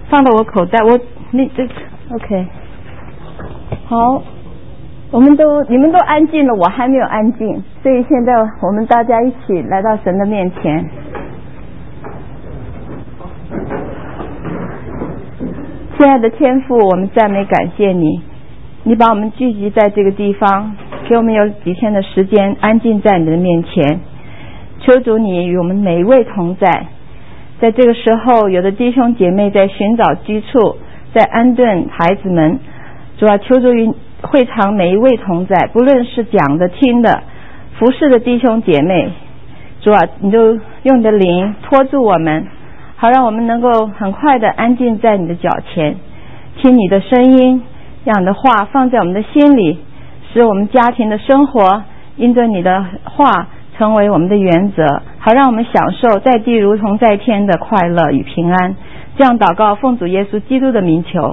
放到我口袋，OK， 好，你们都安静了，我还没有安静，所以现在我们大家一起来到神的面前。亲爱的天父，我们赞美感谢你，你把我们聚集在这个地方，给我们有几天的时间安静在你的面前。求主你与我们每一位同在，在这个时候，有的弟兄姐妹在寻找居处，在安顿孩子们。主啊，求主与会场每一位同在，不论是讲的、听的、服侍的弟兄姐妹。主啊，你就用你的灵托住我们，好让我们能够很快的安静在你的脚前，听你的声音，让你的话放在我们的心里，使我们家庭的生活因着你的话成为我们的原则，好让我们享受在地如同在天的快乐与平安。这样祷告，奉主耶稣基督的名求。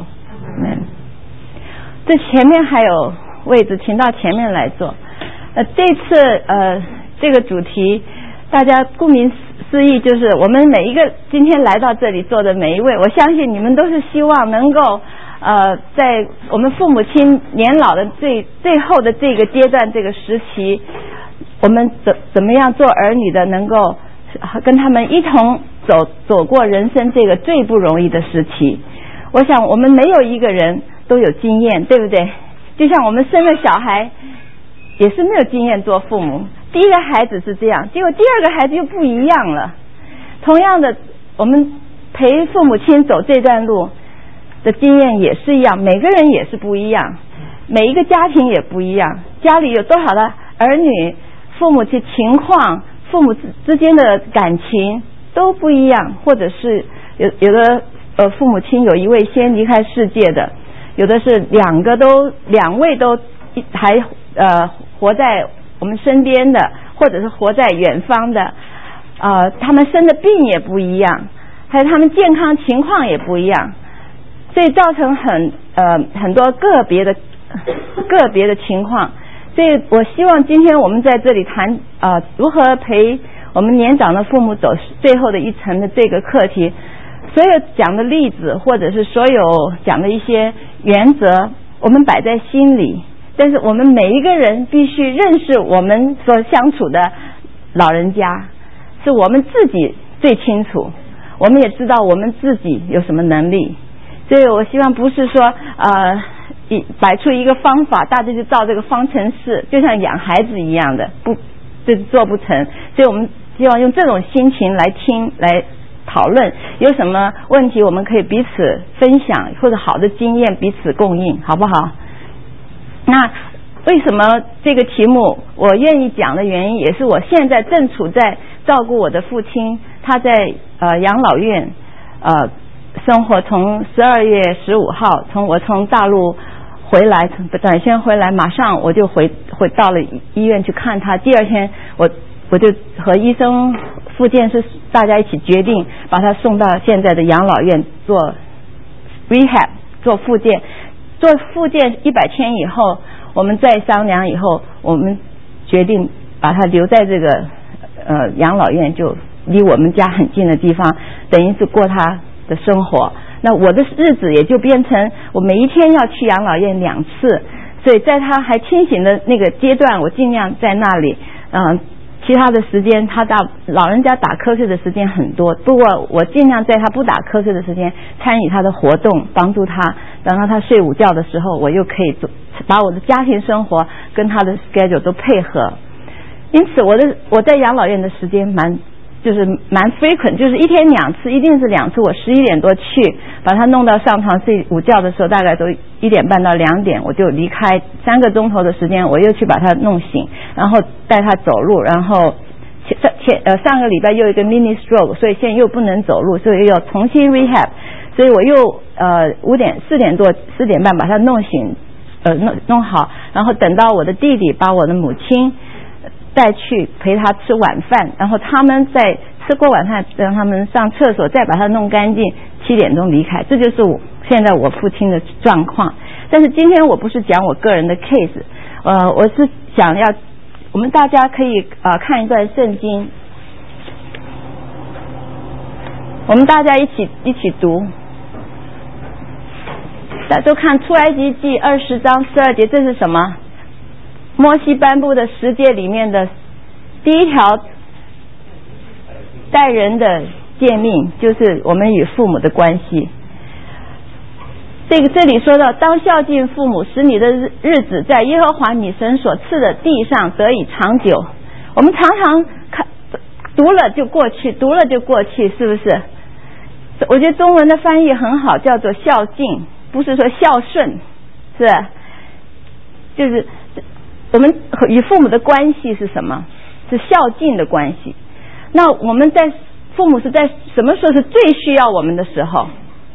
这前面还有位置，请到前面来坐。这次这个主题，大家顾名思义，就是我们每一个今天来到这里坐的每一位，我相信你们都是希望能够在我们父母亲年老的最后的这个阶段，这个时期，我们怎么样做儿女的能够跟他们一同走过人生这个最不容易的时期。我想我们没有一个人都有经验，对不对？就像我们生了小孩也是没有经验做父母，第一个孩子是这样，结果第二个孩子又不一样了。同样的，我们陪父母亲走这段路的经验也是一样，每个人也是不一样，每一个家庭也不一样，家里有多少的儿女，父母的情况，父母之间的感情都不一样，或者是有的父母亲有一位先离开世界的，有的是两位都还活在我们身边的，或者是活在远方的，他们生的病也不一样，还有他们健康情况也不一样，所以造成很多个别的情况。所以我希望今天我们在这里谈如何陪我们年长的父母走最后的一程的这个课题。所有讲的例子或者是所有讲的一些原则，我们摆在心里，但是我们每一个人必须认识我们所相处的老人家，是我们自己最清楚，我们也知道我们自己有什么能力。所以我希望不是说摆出一个方法，大家就照这个方程式，就像养孩子一样的，这做不成。所以我们希望用这种心情来听，来讨论，有什么问题我们可以彼此分享，或者好的经验彼此供应，好不好？那为什么这个题目我愿意讲的原因，也是我现在正处在照顾我的父亲，他在养老院生活，从12月15号我从大陆回来，短宣回来，马上我就回到了医院去看他。第二天我就和医生复健师大家一起决定把他送到现在的养老院做 rehab 做复健100天以后，我们再商量以后，我们决定把他留在这个养老院，就离我们家很近的地方，等于是过他的生活。那我的日子也就变成我每一天要去养老院2次，所以在他还清醒的那个阶段，我尽量在那里其他的时间老人家打瞌睡的时间很多，不过我尽量在他不打瞌睡的时间参与他的活动，帮助他，等到他睡午觉的时候，我又可以把我的家庭生活跟他的 schedule 都配合。因此我在养老院的时间蛮 frequent， 就是一天2次，一定是2次。我11点多去把他弄到上床睡午觉的时候，大概都1点半到2点，我就离开3个钟头的时间，我又去把他弄醒，然后带他走路，然后上个礼拜又有一个 mini stroke， 所以现在又不能走路，所以又要重新 rehab， 所以我又4点半把他弄醒，弄好，然后等到我的弟弟把我的母亲带去陪他吃晚饭，然后他们在吃过晚饭，让他们上厕所，再把他弄干净，7点钟离开。这就是现在我父亲的状况。但是今天我不是讲我个人的 case， 我是想要我们大家可以看一段圣经，我们大家一起读大家都看出埃及记20章12节，这是什么？摩西颁布的10诫里面的第一条待人的诫命，就是我们与父母的关系。这里说到，当孝敬父母，使你的日子在耶和华你神所赐的地上得以长久。我们常常读了就过去，读了就过去，是不是？我觉得中文的翻译很好，叫做孝敬，不是说孝顺，是吧？就是我们与父母的关系是什么？是孝敬的关系。那我们在父母是在什么时候是最需要我们的时候？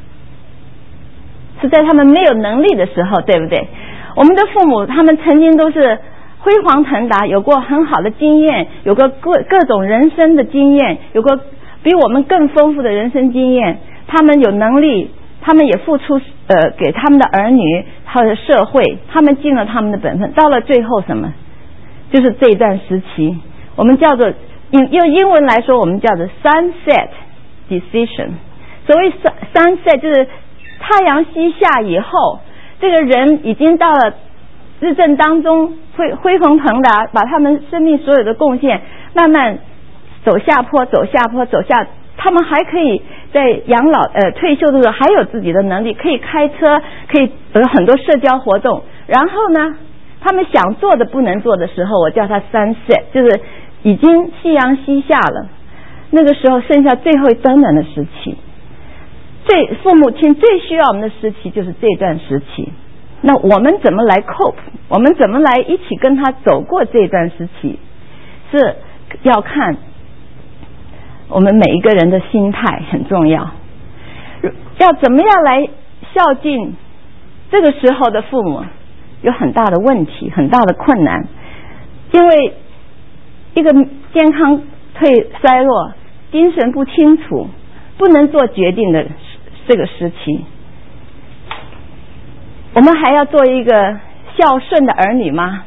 是在他们没有能力的时候，对不对？我们的父母他们曾经都是辉煌腾达，有过很好的经验，有过各种人生的经验，有过比我们更丰富的人生经验。他们有能力，他们也付出给他们的儿女或者社会，他们尽了他们的本分。到了最后什么？就是这一段时期，我们叫做用英文来说，我们叫做 sunset decision。所谓 sunset 就是太阳西下以后，这个人已经到了日正当中，辉煌腾达，把他们生命所有的贡献慢慢走下坡，他们还可以在养老退休的时候还有自己的能力，可以开车，可以有很多社交活动。然后呢，他们想做的不能做的时候，我叫他 sunset， 就是已经夕阳西下了，那个时候剩下最后短短的时期。父母亲最需要我们的时期就是这段时期。那我们怎么来 cope？ 我们怎么来一起跟他走过这段时期？是要看我们每一个人的心态很重要。要怎么样来孝敬这个时候的父母，有很大的问题，很大的困难。因为一个健康衰弱，精神不清楚，不能做决定的这个时期，我们还要做一个孝顺的儿女吗？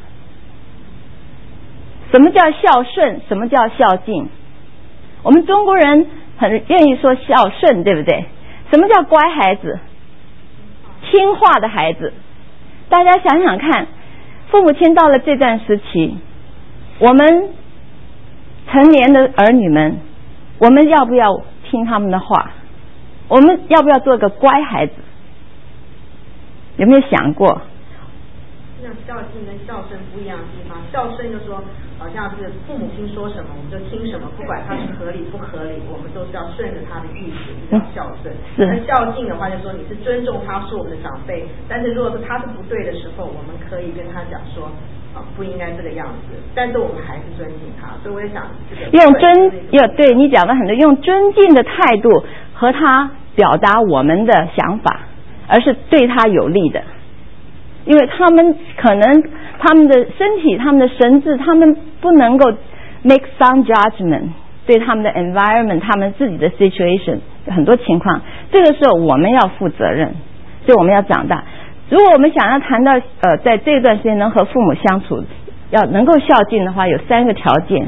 什么叫孝顺？什么叫孝敬？我们中国人很愿意说孝顺，对不对？什么叫乖孩子？听话的孩子。大家想想看，父母亲到了这段时期，我们成年的儿女们，我们要不要听他们的话？我们要不要做个乖孩子？有没有想过？ 像孝敬跟孝顺不一样的地方，孝顺就说好像是父母亲说什么我们就听什么，不管它是合理不合理，我们都是要顺着他的意思，这叫孝顺。那孝敬的话就说你是尊重他，是我们的长辈，但是如果是他是不对的时候，我们可以跟他讲说不应该这个样子，但是我们还是尊敬他。所以我也想这个对你讲的很多，用尊敬的态度和他表达我们的想法，而是对他有利的。因为他们可能他们的身体，他们的神智，他们不能够 make sound judgment 对他们的 environment， 他们自己的 situation 很多情况，这个时候我们要负责任，所以我们要长大。如果我们想要谈到在这段时间能和父母相处，要能够孝敬的话，有3个条件。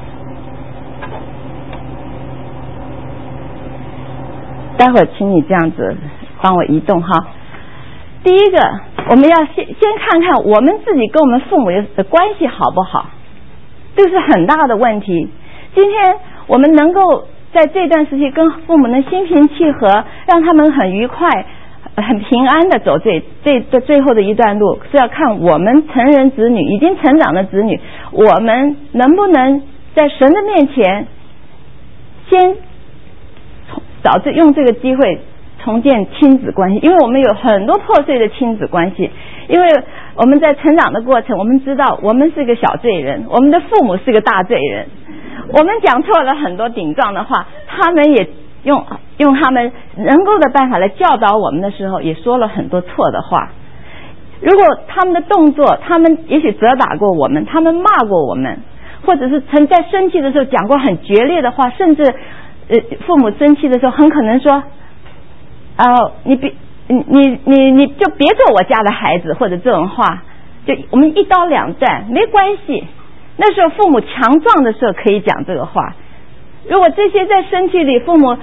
待会儿请你这样子帮我移动哈。第一个，我们要先看看我们自己跟我们父母的关系好不好，这是很大的问题。今天我们能够在这段时期跟父母能心平气和，让他们很愉快很平安的走这最后的一段路，是要看我们成人子女，已经成长的子女，我们能不能在神的面前先用这个机会重建亲子关系。因为我们有很多破碎的亲子关系，因为我们在成长的过程，我们知道我们是个小罪人，我们的父母是个大罪人，我们讲错了很多顶撞的话，他们也用他们能够的办法来教导我们的时候，也说了很多错的话。如果他们的动作，他们也许责打过我们，他们骂过我们，或者是曾在生气的时候讲过很决裂的话，甚至父母生气的时候很可能说你就别做我家的孩子，或者这种话，就我们一刀两断，没关系。那时候父母强壮的时候可以讲这个话，如果这些在生气里父母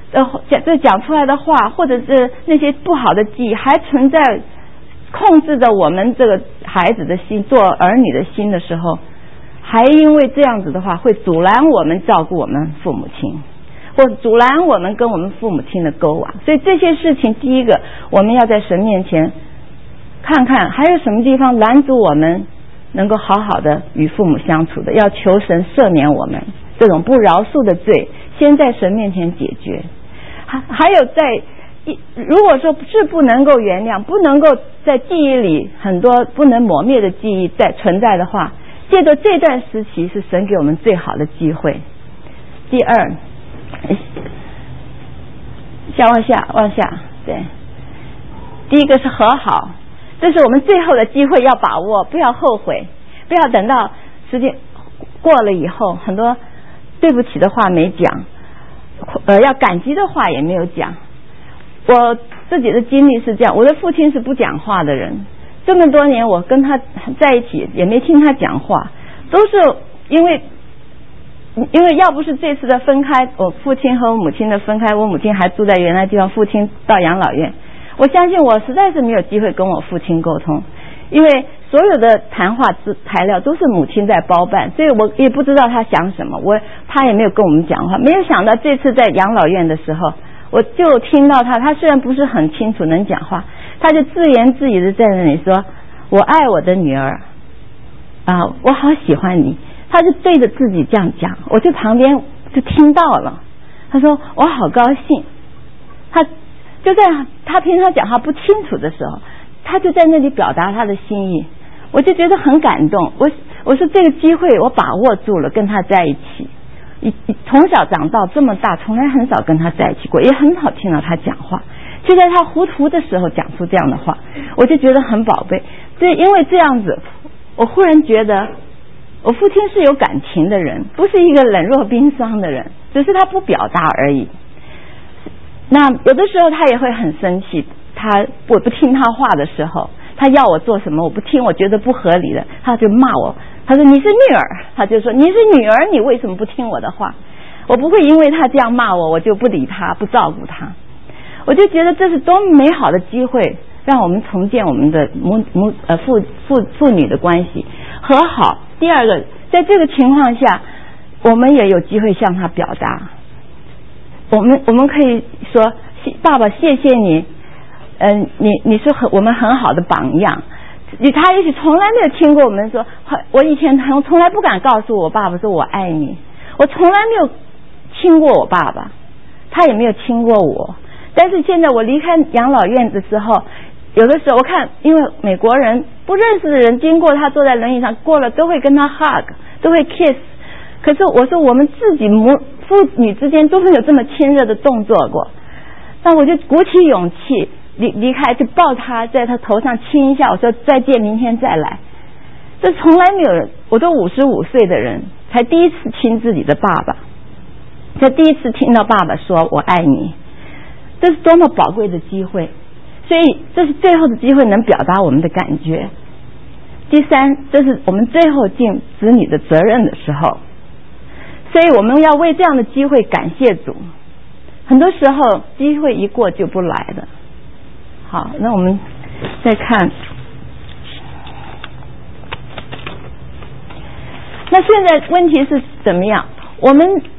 这讲出来的话，或者是那些不好的记忆，还存在控制着我们这个孩子的心，做儿女的心的时候，还因为这样子的话，会阻拦我们照顾我们父母亲，或阻拦我们跟我们父母亲的沟往。所以这些事情，第一个，我们要在神面前看看还有什么地方拦阻我们能够好好的与父母相处的，要求神赦免我们这种不饶恕的罪，先在神面前解决。还有如果说是不能够原谅，不能够在记忆里很多不能磨灭的记忆在存在的话，借着这段时期是神给我们最好的机会。第二，往下，对，第一个是和好，这是我们最后的机会，要把握，不要后悔，不要等到时间过了以后，很多对不起的话没讲，要感激的话也没有讲。我自己的经历是这样，我的父亲是不讲话的人，这么多年我跟他在一起也没听他讲话，都是因为要不是这次的分开，我父亲和我母亲的分开，我母亲还住在原来地方，父亲到养老院，我相信我实在是没有机会跟我父亲沟通，因为所有的谈话材料都是母亲在包办，所以我也不知道他想什么，他也没有跟我们讲话。没有想到这次在养老院的时候，我就听到他虽然不是很清楚能讲话，他就自言自语的在那里说，我爱我的女儿啊，我好喜欢你，他就对着自己这样讲，我就旁边就听到了，他说我好高兴，他就在他平常讲话不清楚的时候，他就在那里表达他的心意，我就觉得很感动。我说这个机会我把握住了，跟他在一起，从小长到这么大，从来很少跟他在一起过，也很少听到他讲话，就在他糊涂的时候讲出这样的话，我就觉得很宝贝。因为这样子，我忽然觉得我父亲是有感情的人，不是一个冷若冰霜的人，只是他不表达而已。那有的时候他也会很生气，我不听他话的时候，他要我做什么我不听，我觉得不合理的，他就骂我，他说你是女儿，他就说你是女儿，你为什么不听我的话？我不会因为他这样骂我就不理他，不照顾他。我就觉得这是多么美好的机会，让我们重建我们的父女的关系，和好。第二个，在这个情况下，我们也有机会向他表达。我们可以说，爸爸谢谢你，你是我们很好的榜样。他也许从来没有听过我们说，我以前从来不敢告诉我爸爸说我爱你，我从来没有亲过我爸爸，他也没有亲过我。但是现在我离开养老院的时候，有的时候我看，因为美国人不认识的人经过他坐在轮椅上过了，都会跟他 hug， 都会 kiss。可是我说我们自己父女之间都没有这么亲热的动作过，那我就鼓起勇气离开，就抱他，在他头上亲一下，我说再见，明天再来。这从来没有人，我都55岁的人才第一次亲自己的爸爸，才第一次听到爸爸说我爱你，这是多么宝贵的机会。所以这是最后的机会，能表达我们的感觉。第三，这是我们最后尽子女的责任的时候，所以我们要为这样的机会感谢主。很多时候机会一过就不来了。好，那我们再看，那现在问题是怎么样？我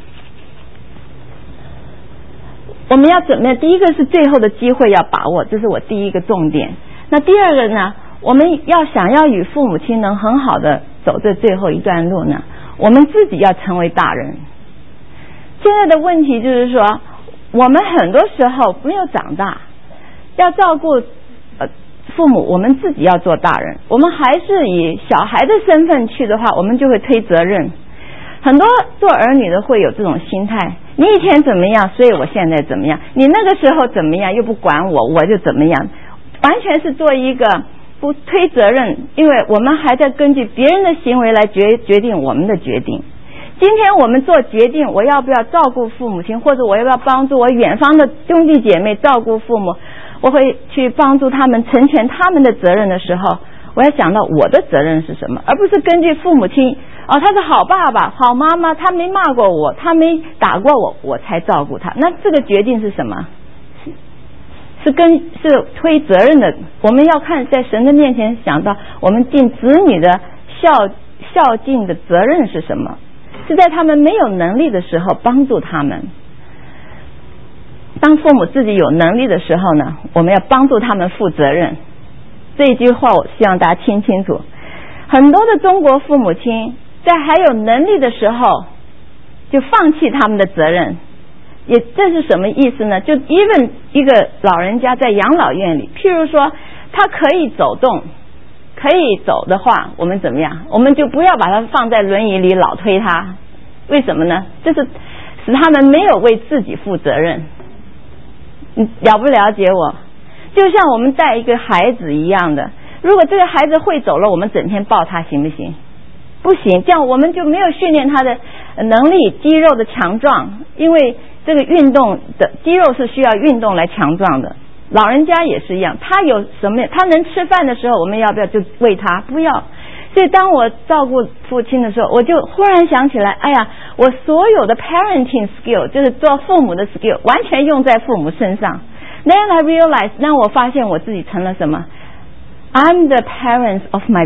们要怎么样？第一个是最后的机会要把握，这是我第一个重点。那第二个呢，我们想要与父母亲能很好的走这最后一段路呢，我们自己要成为大人。现在的问题就是说，我们很多时候没有长大，要照顾父母，我们自己要做大人。我们还是以小孩的身份去的话，我们就会推责任。很多做儿女的会有这种心态，你以前怎么样，所以我现在怎么样，你那个时候怎么样又不管我就怎么样，完全是做一个不推责任，因为我们还在根据别人的行为来决定我们的决定。今天我们做决定，我要不要照顾父母亲，或者我要不要帮助我远方的兄弟姐妹照顾父母，我会去帮助他们成全他们的责任的时候，我要想到我的责任是什么，而不是根据父母亲他是好爸爸、好妈妈，他没骂过我，他没打过我，我才照顾他。那这个决定是什么？是推责任的。我们要看在神的面前想到我们尽子女的孝敬的责任是什么？是在他们没有能力的时候帮助他们。当父母自己有能力的时候呢，我们要帮助他们负责任。这一句话我希望大家听清楚。很多的中国父母亲在还有能力的时候就放弃他们的责任。这是什么意思呢？就 even 一个老人家在养老院里，譬如说他可以走动可以走的话，我们怎么样？我们就不要把他放在轮椅里老推他。为什么呢？这是使他们没有为自己负责任。你了不了解我？就像我们带一个孩子一样的，如果这个孩子会走了，我们整天抱他行不行？不行，这样我们就没有训练他的能力，肌肉的强壮。因为这个运动的肌肉是需要运动来强壮的。老人家也是一样，他有什么，他能吃饭的时候，我们要不要就喂他？不要。所以当我照顾父亲的时候，我就忽然想起来，哎呀，我所有的 parenting skill 就是做父母的 skill 完全用在父母身上。Then I realized， 那我发现我自己成了什么？ I'm the parents of my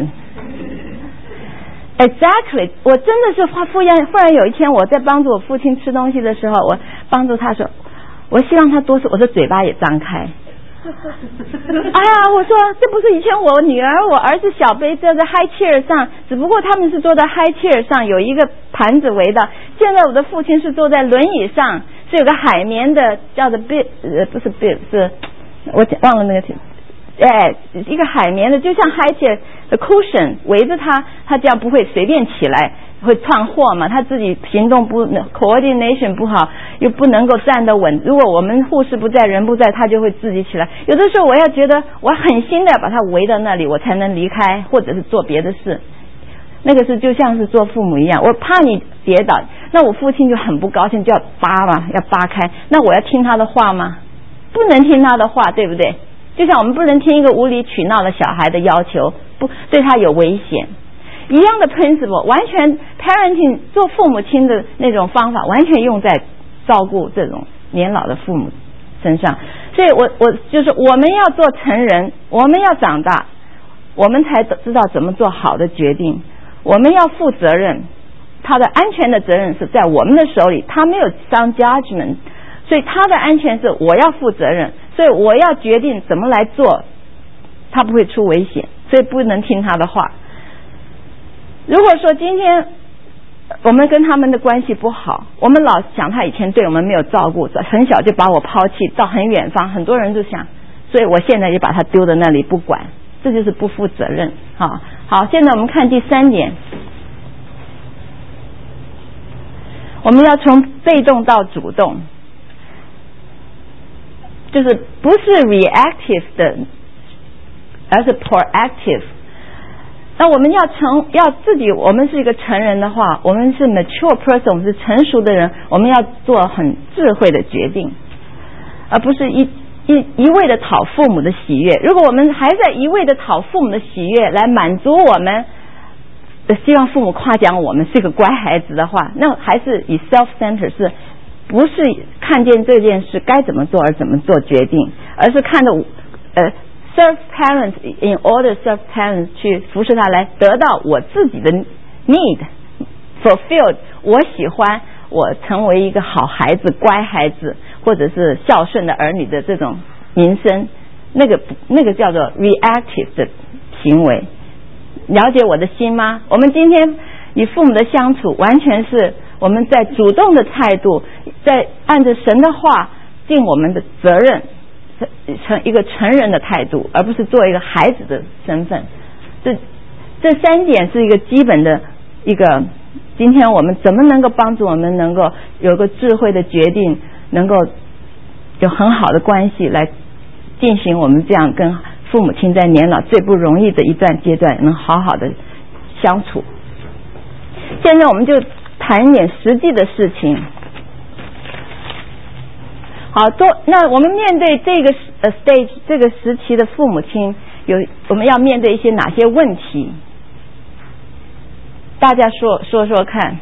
parents。Exactly， 我真的是忽然有一天我在帮助我父亲吃东西的时候，我帮助他说，我希望他多说，我的嘴巴也张开。哎呀，我说这不是以前我女儿我儿子小贝坐在 high chair 上，只不过他们是坐在 high chair 上有一个盘子围的，现在我的父亲是坐在轮椅上，是有个海绵的叫做 bib， 不是 bib， 是我忘了那个一个海绵的，就像 high chair 的 cushion 围着他这样不会随便起来，会闯祸嘛，他自己行动不 coordination 不好，又不能够站得稳，如果我们护士不在人不在，他就会自己起来。有的时候我要觉得我狠心的把他围到那里，我才能离开，或者是做别的事。那个是就像是做父母一样，我怕你跌倒，那我父亲就很不高兴，就要扒开，那我要听他的话吗？不能听他的话，对不对？就像我们不能听一个无理取闹的小孩的要求，不对他有危险一样的 principle， 完全 parenting 做父母亲的那种方法完全用在照顾这种年老的父母身上。所以我就是我们要做成人，我们要长大，我们才知道怎么做好的决定，我们要负责任，他的安全的责任是在我们的手里，他没有 sound judgment， 所以他的安全是我要负责任，所以我要决定怎么来做，他不会出危险，所以不能听他的话。如果说今天我们跟他们的关系不好，我们老想他以前对我们没有照顾，很小就把我抛弃到很远方，很多人就想，所以我现在就把他丢在那里不管，这就是不负责任。好，现在我们看第3点，我们要从被动到主动，就是不是 reactive 的，而是 proactive。那我们要自己，我们是一个成人的话，我们是 mature person， 我们是成熟的人，我们要做很智慧的决定，而不是一味的讨父母的喜悦。如果我们还在一味的讨父母的喜悦来满足我们的希望父母夸奖我们是个乖孩子的话，那还是以 self-center， 是不是看见这件事该怎么做而怎么做决定，而是看着serve parents in order serve parents 去服侍他，来得到我自己的 need fulfilled， 我喜欢我成为一个好孩子、乖孩子，或者是孝顺的儿女的这种名声，那个叫做 reactive 的行为。了解我的心吗？我们今天与父母的相处完全是我们在主动的态度，在按着神的话尽我们的责任，成一个成人的态度，而不是做一个孩子的身份。这3点是一个基本的一个，今天我们怎么能够帮助我们能够有个智慧的决定，能够有很好的关系来进行我们这样跟父母亲在年老最不容易的一段阶段能好好的相处。现在我们就谈一点实际的事情。好，那我们面对这个stage 这个时期的父母亲，我们要面对一些哪些问题？ 大家说看，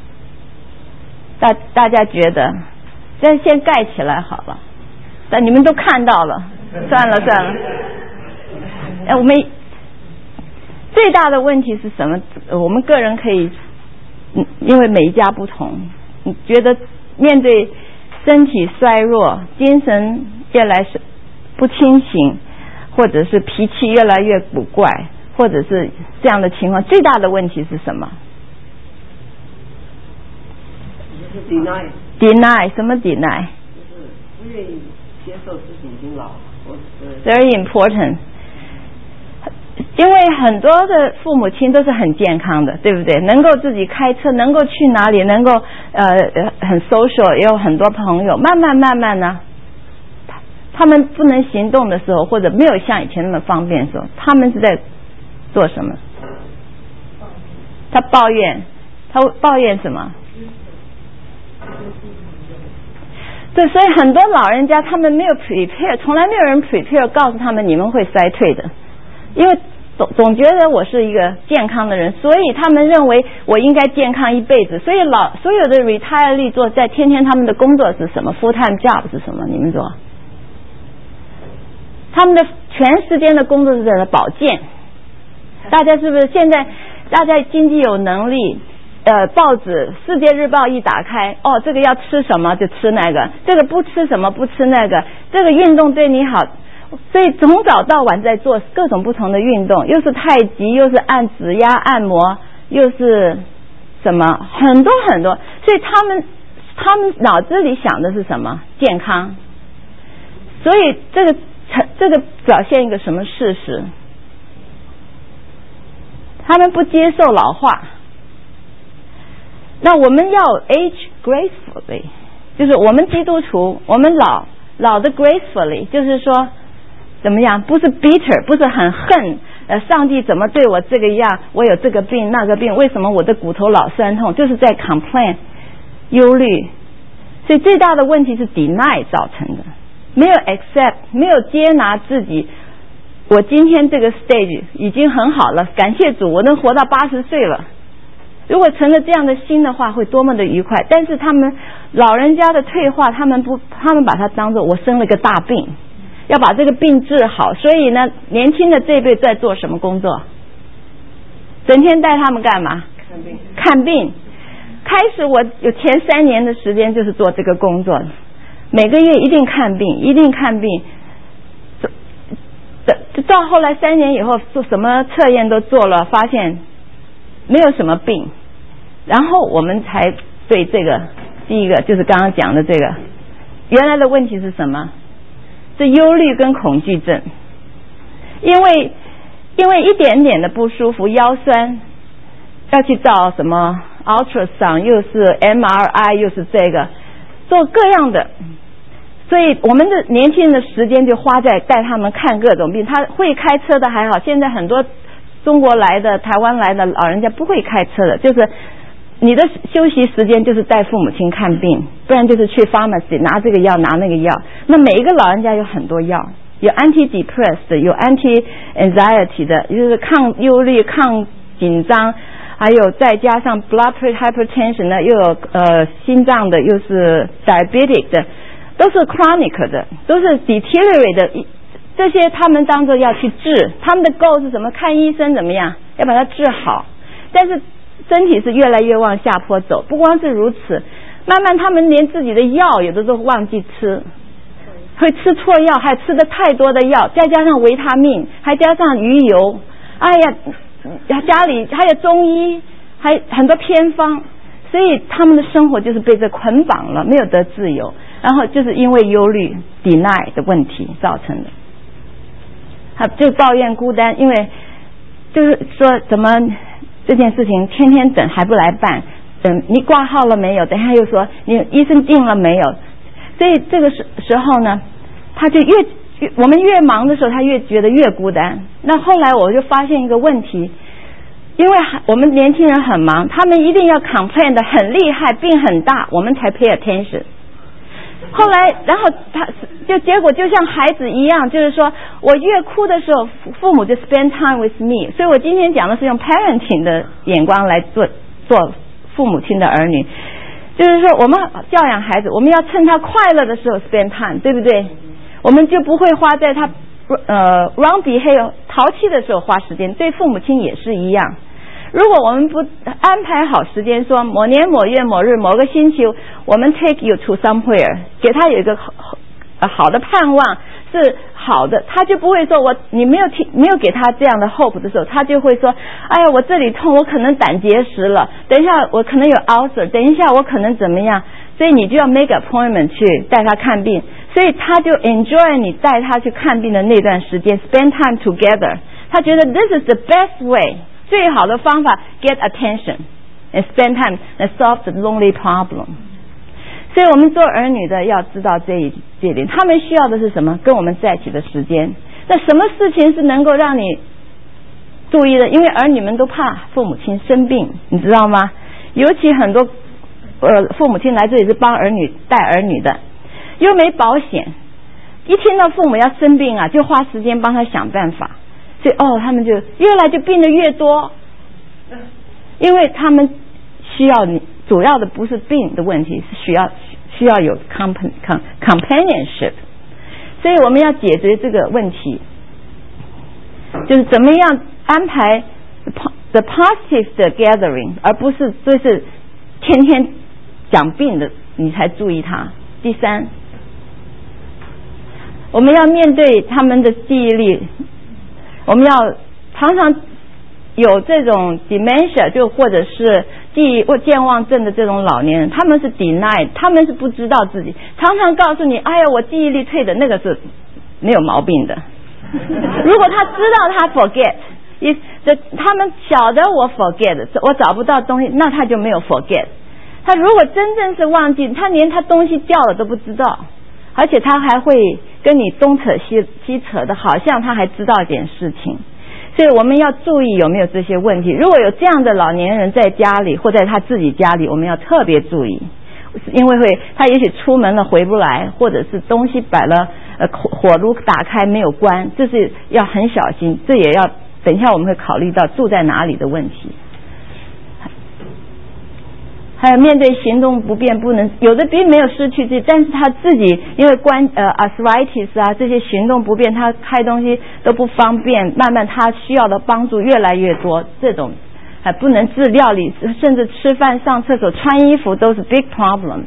大家觉得，先盖起来好了。但你们都看到了，算了。我们最大的问题是什么？我们个人可以，因为每一家不同，你觉得面对身体衰弱、精神越来不清醒，或者是脾气越来越古怪，或者是这样的情况，最大的问题是什么？ deny 什么 deny？ 就是不愿意接受自己已经老了。 Very important。因为很多的父母亲都是很健康的，对不对？能够自己开车，能够去哪里，能够很 social， 也有很多朋友。慢慢呢，他们不能行动的时候，或者没有像以前那么方便的时候，他们是在做什么？他抱怨什么？对，所以很多老人家他们没有 prepare， 从来没有人 prepare 告诉他们你们会衰退的，因为总觉得我是一个健康的人，所以他们认为我应该健康一辈子。所以所有的 retire 做在天天他们的工作是什么 ？full time job 是什么？你们说，他们的全时间的工作是在保健。大家是不是现在大家经济有能力？报纸《世界日报》一打开，这个要吃什么就吃那个，这个不吃什么不吃那个，这个运动对你好，所以从早到晚在做各种不同的运动，又是太极，又是按指压按摩，又是什么很多很多，所以他们脑子里想的是什么？健康。所以这个表现一个什么事实？他们不接受老化。那我们要 age gracefully， 就是我们基督徒，我们老的 gracefully， 就是说怎么样？不是 bitter， 不是很恨，上帝怎么对我这个样？我有这个病那个病，为什么我的骨头老酸痛？就是在 complain， 忧虑。所以最大的问题是 deny 造成的，没有 accept， 没有接纳自己。我今天这个 stage 已经很好了，感谢主，我能活到80岁了。如果存了这样的心的话，会多么的愉快。但是他们老人家的退化，他们把它当作我生了个大病，要把这个病治好。所以呢，年轻的这一辈在做什么工作？整天带他们干嘛？看病。开始我有前3年的时间就是做这个工作，每个月一定看病。到后来3年以后，做什么测验都做了，发现没有什么病，然后我们才对这个第一个就是刚刚讲的这个原来的问题是什么？是忧虑跟恐惧症。因为一点点的不舒服，腰酸，要去照什么 ultrasound， 又是 MRI， 又是这个，做各样的。所以我们的年轻人的时间就花在带他们看各种病。他会开车的还好，现在很多中国来的、台湾来的老人家不会开车的，就是你的休息时间就是带父母亲看病，不然就是去 pharmacy 拿这个药拿那个药。那每一个老人家有很多药，有 anti-depressed， 有 anti-anxiety 的，就是抗忧虑、抗紧张，还有再加上 blood hypertension 的，又有心脏的，又是 diabetic 的，都是 chronic 的，都是 deteriorate 的。这些他们当作要去治，他们的 goal 是什么？看医生怎么样，要把它治好。但是身体是越来越往下坡走。不光是如此，慢慢他们连自己的药有的都忘记吃，会吃错药，还吃的太多的药，再加上维他命，还加上鱼油，哎呀，家里还有中医，还很多偏方，所以他们的生活就是被这捆绑了，没有得自由。然后就是因为忧虑 deny 的问题造成的。他就抱怨孤单，因为就是说怎么这件事情天天等还不来办，你挂号了没有？等一下又说你医生定了没有？所以这个时候呢，他就我们越忙的时候，他越觉得越孤单。那后来我就发现一个问题，因为我们年轻人很忙，他们一定要 complain 的很厉害，病很大，我们才 pay attention。 后来，然后他就结果就像孩子一样，就是说我越哭的时候，父母就 spend time with me。所以我今天讲的是用 parenting 的眼光来做父母亲的儿女，就是说我们教养孩子，我们要趁他快乐的时候 spend time， 对不对？我们就不会花在他wrong behavior 淘气的时候花时间。对父母亲也是一样。如果我们不安排好时间，说某年某月某日某个星期我们 take you to somewhere， 给他有一个好的盼望是好的，他就不会说你没有给他这样的 hope 的时候，他就会说哎呀我这里痛，我可能胆结石了，等一下我可能有 ulcer， 等一下我可能怎么样，所以你就要 make appointment 去带他看病，所以他就 enjoy 你带他去看病的那段时间 spend time together， 他觉得 this is the best way， 最好的方法 get attention and spend time and solve the lonely problem。 所以我们做儿女的要知道这一点，他们需要的是什么？跟我们在一起的时间。那什么事情是能够让你注意的？因为儿女们都怕父母亲生病，你知道吗？尤其很多父母亲来这里是帮儿女带儿女的，又没保险，一听到父母要生病啊，就花时间帮他想办法，所以他们就越来就病得越多，因为他们需要你，主要的不是病的问题，是需要有 companionship， 所以我们要解决这个问题，就是怎么样安排 the positive 的 gathering， 而不是就是天天讲病的你才注意他。第三，我们要面对他们的记忆力，我们要常常有这种 dementia 就或者是记忆或健忘症的这种老年人，他们是 deny， 他们是不知道自己，常常告诉你哎呀我记忆力退的，那个是没有毛病的。如果他知道他 forget， 他们晓得我 forget， 我找不到东西，那他就没有 forget。 他如果真正是忘记，他连他东西掉了都不知道，而且他还会跟你东扯西扯的，好像他还知道一点事情。所以我们要注意有没有这些问题。如果有这样的老年人在家里或在他自己家里，我们要特别注意，因为他也许出门了回不来，或者是东西摆了火炉打开没有关，这是要很小心。这也要等一下我们会考虑到住在哪里的问题。还有面对行动不便，不能有的并没有失去自己，但是他自己因为arthritis 啊这些行动不便，他开东西都不方便，慢慢他需要的帮助越来越多，这种还不能自料理，甚至吃饭上厕所穿衣服都是 big problem。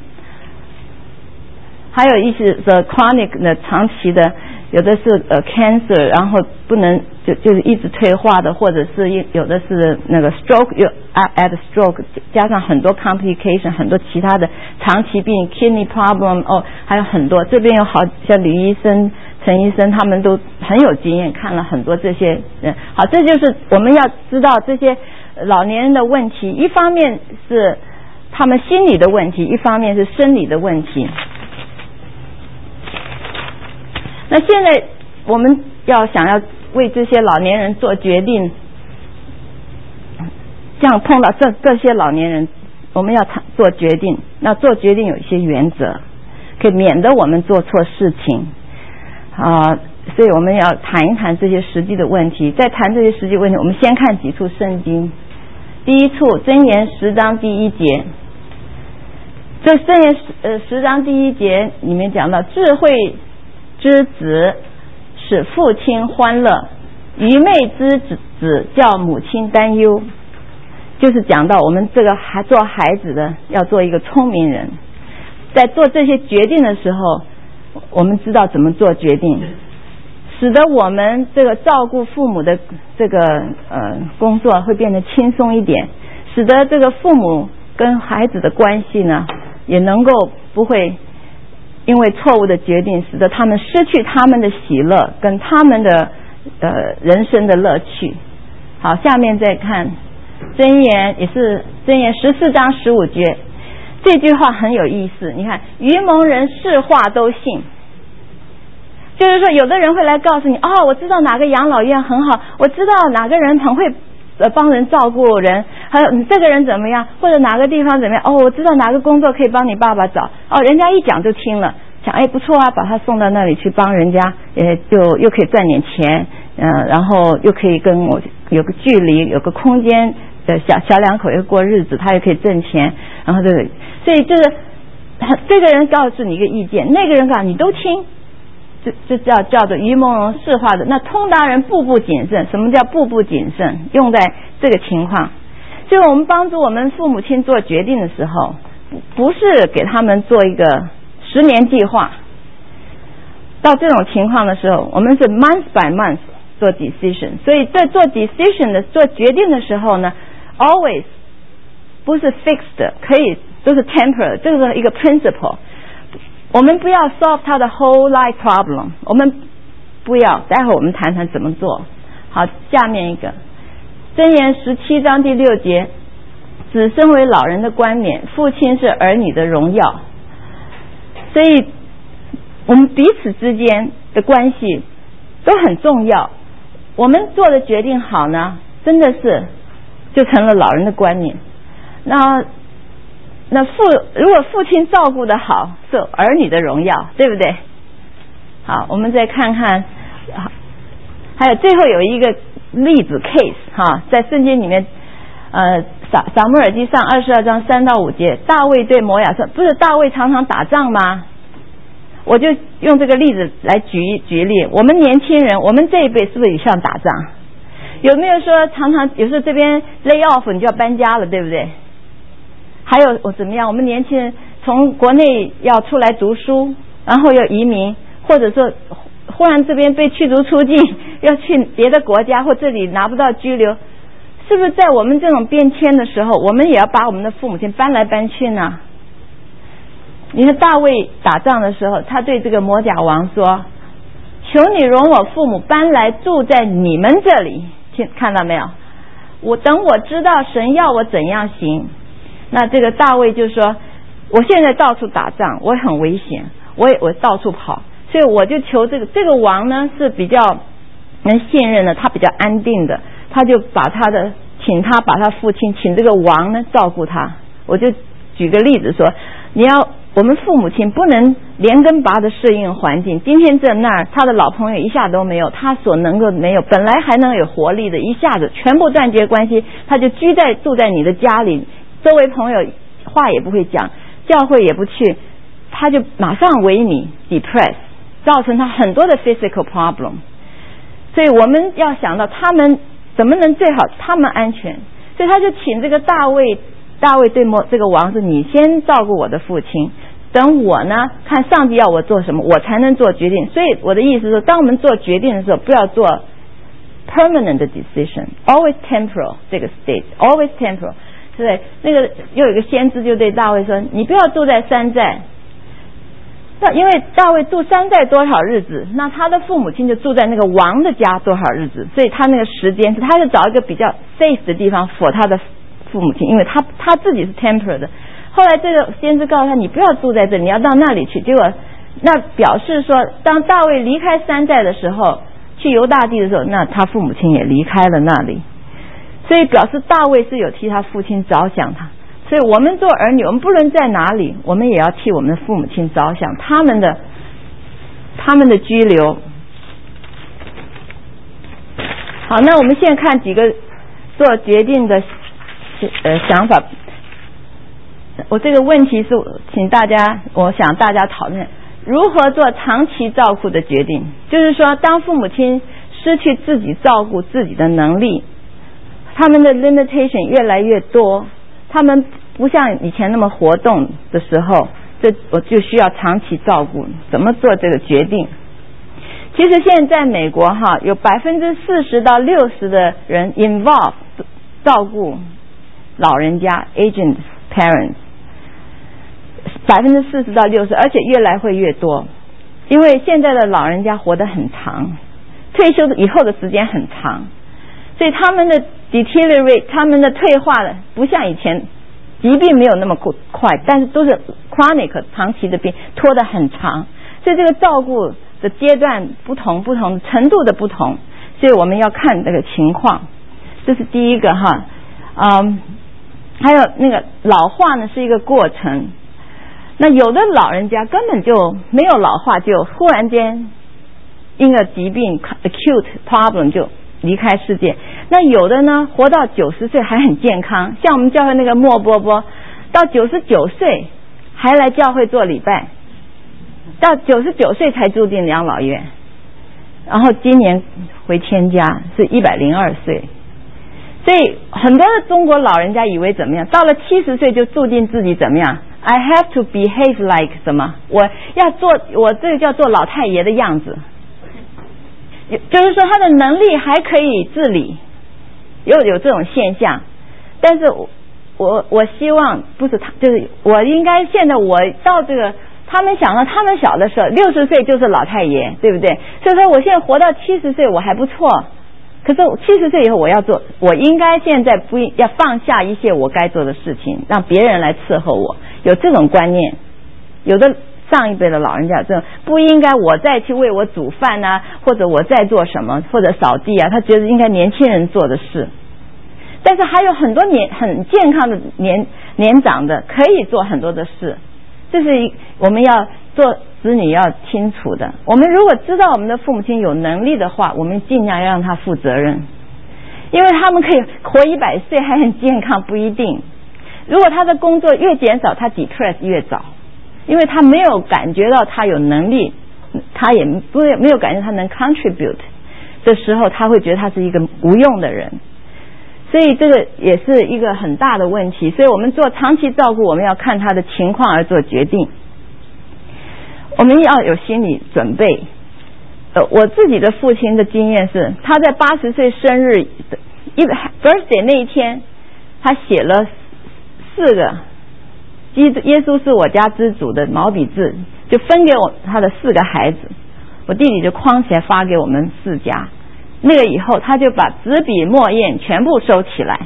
还有一些的 chronic 的长期的，有的是cancer， 然后不能就是一直退化的，或者是有的是那个 stroke add stroke， 加上很多 complication， 很多其他的长期病 kidney problem， 还有很多。这边有好像吕医生陈医生他们都很有经验，看了很多这些人。好，这就是我们要知道这些老年人的问题，一方面是他们心理的问题，一方面是生理的问题。那现在我们想要为这些老年人做决定，这样碰到这些老年人，我们要做决定。那做决定有一些原则，可以免得我们做错事情所以我们要谈一谈这些实际的问题。在谈这些实际问题，我们先看几处圣经。第一处箴言10章第1节，这箴言10章第1节里面讲到，智慧之子使父亲欢乐，愚昧之子叫母亲担忧。就是讲到我们这个做孩子的要做一个聪明人，在做这些决定的时候，我们知道怎么做决定，使得我们这个照顾父母的这个工作会变得轻松一点，使得这个父母跟孩子的关系呢也能够不会因为错误的决定使得他们失去他们的喜乐跟他们的人生的乐趣。好，下面再看箴言，也是箴言14章15节，这句话很有意思。你看，愚蒙人是话都信，就是说有的人会来告诉你我知道哪个养老院很好，我知道哪个人很会帮人照顾人，还有你这个人怎么样，或者哪个地方怎么样我知道哪个工作可以帮你爸爸找人家一讲就听了， 想不错啊，把他送到那里去帮人家，就又可以赚点钱，然后又可以跟我有个距离，有个空间的小两口又过日子，他也可以挣钱，然后所以这个人告诉你一个意见，那个人告诉你都听，这叫做于朦胧释化的。那通达人步步谨慎，什么叫步步谨慎？用在这个情况，就是我们帮助我们父母亲做决定的时候，不是给他们做一个10年计划。到这种情况的时候，我们是 month by month 做 decision， 所以在做 decision 的做决定的时候呢 always 不是 fixed， 可以都是 temporary， 这个是一个 principle。我们不要 solve 他的 whole life problem， 我们不要，待会我们谈谈怎么做。好，下面一个箴言17章第6节，子身为老人的冠冕，父亲是儿女的荣耀。所以我们彼此之间的关系都很重要，我们做的决定好呢，真的是就成了老人的冠冕。如果父亲照顾得好，是儿女的荣耀，对不对？好，我们再看看，还有最后有一个例子 case 在圣经里面，撒母耳记上22章3到5节，大卫对摩亚说，不是大卫常常打仗吗？我就用这个例子来举例，我们年轻人，我们这一辈是不是也像打仗？有没有说常常有时候这边 lay off 你就要搬家了，对不对？还有怎么样？我们年轻人从国内要出来读书，然后要移民，或者说忽然这边被驱逐出境，要去别的国家，或这里拿不到居留，是不是在我们这种变迁的时候，我们也要把我们的父母亲搬来搬去呢？你看大卫打仗的时候，他对这个摩甲王说，求你容我父母搬来住在你们这里，看到没有？等我知道神要我怎样行。那这个大卫就说，我现在到处打仗，我很危险，我到处跑，所以我就求这个王呢是比较能信任的，他比较安定的，他就请他把他父亲请这个王呢照顾他。我就举个例子说，我们父母亲不能连根拔的适应环境，今天这那儿他的老朋友一下都没有，他所能够没有，本来还能有活力的，一下子全部断绝关系，他就住在你的家里，周围朋友话也不会讲，教会也不去，他就马上萎靡 depress， 造成他很多的 physical problem。 所以我们要想到他们怎么能最好他们安全，所以他就请这个大卫对这个王说，你先照顾我的父亲，等我呢看上帝要我做什么，我才能做决定。所以我的意思是，当我们做决定的时候，不要做 permanent decision， always temporal， 这个 state always temporal。对，那个又有一个先知就对大卫说，你不要住在山寨。因为大卫住山寨多少日子，那他的父母亲就住在那个王的家多少日子，所以他那个时间他就找一个比较 safe 的地方 for 他的父母亲，因为他自己是 temporary 的。后来这个先知告诉他，你不要住在这里，你要到那里去。结果那表示说，当大卫离开山寨的时候，去犹大地的时候，那他父母亲也离开了那里，所以表示大卫是有替他父亲着想他。所以我们做儿女，我们不论在哪里，我们也要替我们的父母亲着想，他们的居留。好，那我们现在看几个做决定的想法。我这个问题是我想大家讨论如何做长期照顾的决定，就是说当父母亲失去自己照顾自己的能力，他们的 limitation 越来越多，他们不像以前那么活动的时候，我就需要长期照顾，怎么做这个决定。其实现在美国有 40% 到 60% 的人 involve 照顾老人家 aging parents， 40% 到 60%， 而且越来会越多，因为现在的老人家活得很长，退休以后的时间很长，所以他们的 deteriorate， 他们的退化了，不像以前疾病没有那么快，但是都是 chronic 长期的病，拖得很长，所以这个照顾的阶段不同程度的不同，所以我们要看这个情况。这是第一个还有那个老化呢是一个过程， 那有的老人家根本就没有老化，就忽然间因个疾病 acute problem 就离开世界。那有的呢活到90岁还很健康，像我们教会那个莫波波到99岁还来教会做礼拜，到99岁才住进养老院，然后今年回天家，是102岁。所以很多的中国老人家以为怎么样，到了70岁就注定自己怎么样， I have to behave like 什么，我要做，我这个叫做老太爷的样子，就是说他的能力还可以自理，有这种现象。但是我希望不是他，就是我应该现在我到这个他们想到他们小的时候60岁就是老太爷，对不对？所以说我现在活到70岁我还不错，可是70岁以后我要做，我应该现在不要放下一些我该做的事情，让别人来伺候我，有这种观念。有的上一辈的老人家这种不应该我再去为我煮饭啊，或者我在做什么，或者扫地啊，他觉得应该年轻人做的事。但是还有很多很健康的年长的可以做很多的事，这是我们要做子女要清楚的。我们如果知道我们的父母亲有能力的话，我们尽量要让他负责任，因为他们可以活100岁还很健康不一定。如果他的工作越减少，他 depress 越早，因为他没有感觉到他有能力，他也没有感觉他能 contribute 的时候，他会觉得他是一个无用的人。所以这个也是一个很大的问题，所以我们做长期照顾，我们要看他的情况而做决定，我们要有心理准备。我自己的父亲的经验是，他在80岁生日 birthday 那一天，他写了4个耶稣是我家之主的毛笔字，就分给我他的4个孩子，我弟弟就框起来发给我们4家。那个以后他就把纸笔墨砚全部收起来，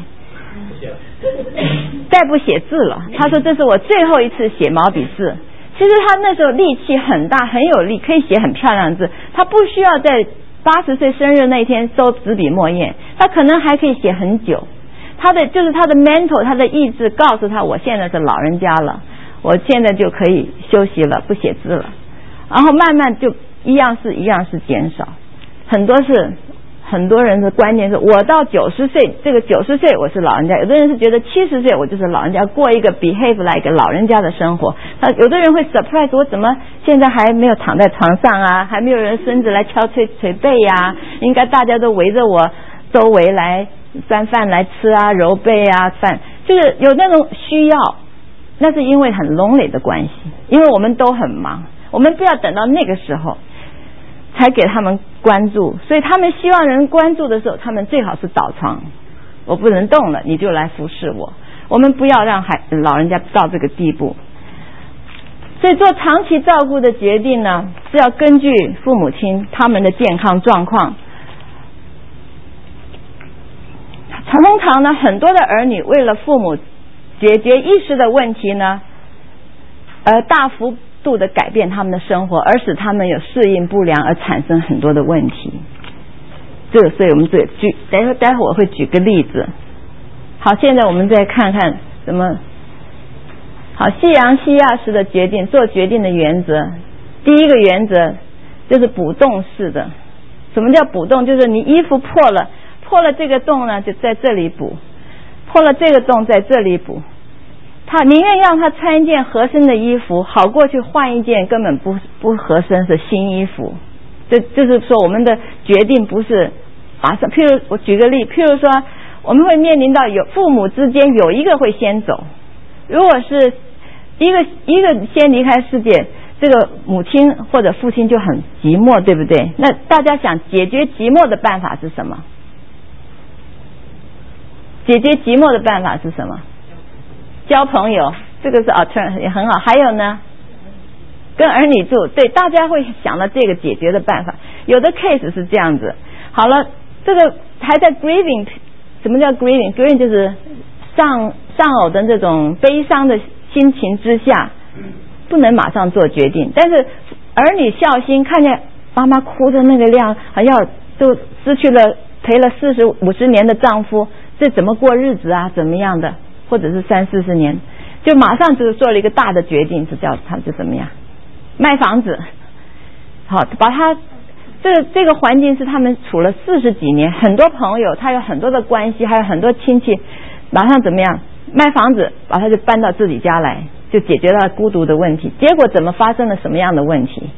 再不写字了。他说这是我最后一次写毛笔字。其实他那时候力气很大，很有力，可以写很漂亮的字，他不需要在80岁生日那天收纸笔墨砚，他可能还可以写很久。他的 mental 他的意志告诉他，我现在是老人家了，我现在就可以休息了，不写字了。然后慢慢就一样是减少。很多人的观念是，我到90岁，这个90岁我是老人家，有的人是觉得70岁我就是老人家，过一个 behave like 老人家的生活。有的人会 surprise 我怎么现在还没有躺在床上啊，还没有人孙子来敲捶背啊，应该大家都围着我周围来端饭来吃啊，揉背啊，饭就是有那种需要。那是因为很 lonely 的关系，因为我们都很忙，我们不要等到那个时候才给他们关注，所以他们希望人关注的时候，他们最好是倒床，我不能动了，你就来服侍我。我们不要让老人家到这个地步。所以做长期照顾的决定呢，是要根据父母亲他们的健康状况。通常呢，很多的儿女为了父母解决一时的问题呢，大幅度的改变他们的生活，而使他们有适应不良，而产生很多的问题。这个，所以我们待会我会举个例子。好，现在我们再看看什么。好，西洋西亚式的决定，做决定的原则。第一个原则就是补洞式的。什么叫补洞？就是你衣服破了这个洞呢，就在这里补；破了这个洞，在这里补。他宁愿让他穿一件合身的衣服，好过去换一件根本不合身的新衣服。就是说，我们的决定不是马上。譬如我举个例，譬如说，我们会面临到有父母之间有一个会先走，如果是一个先离开世界，这个母亲或者父亲就很寂寞，对不对？那大家想解决寂寞的办法是什么？解决寂寞的办法是什么？交朋友，这个是 alternative 也很好。还有呢，跟儿女住，对，大家会想到这个解决的办法。有的 case 是这样子。好了，这个还在 grieving。什么叫 grieving？grieving 就是丧偶的这种悲伤的心情之下，不能马上做决定。但是儿女孝心，看见妈妈哭的那个量，好像都失去了陪了40-50年的丈夫，这怎么过日子啊？怎么样的？或者是30-40年， 就马上就做了一个大的决定，他就怎么样，卖房子，好，把他这个环境是他们处了40几年，很多朋友，他有很多的关系，还有很多亲戚，马上怎么样，卖房子，把他就搬到自己家来，就解决了孤独的问题。结果怎么发生了什么样的问题？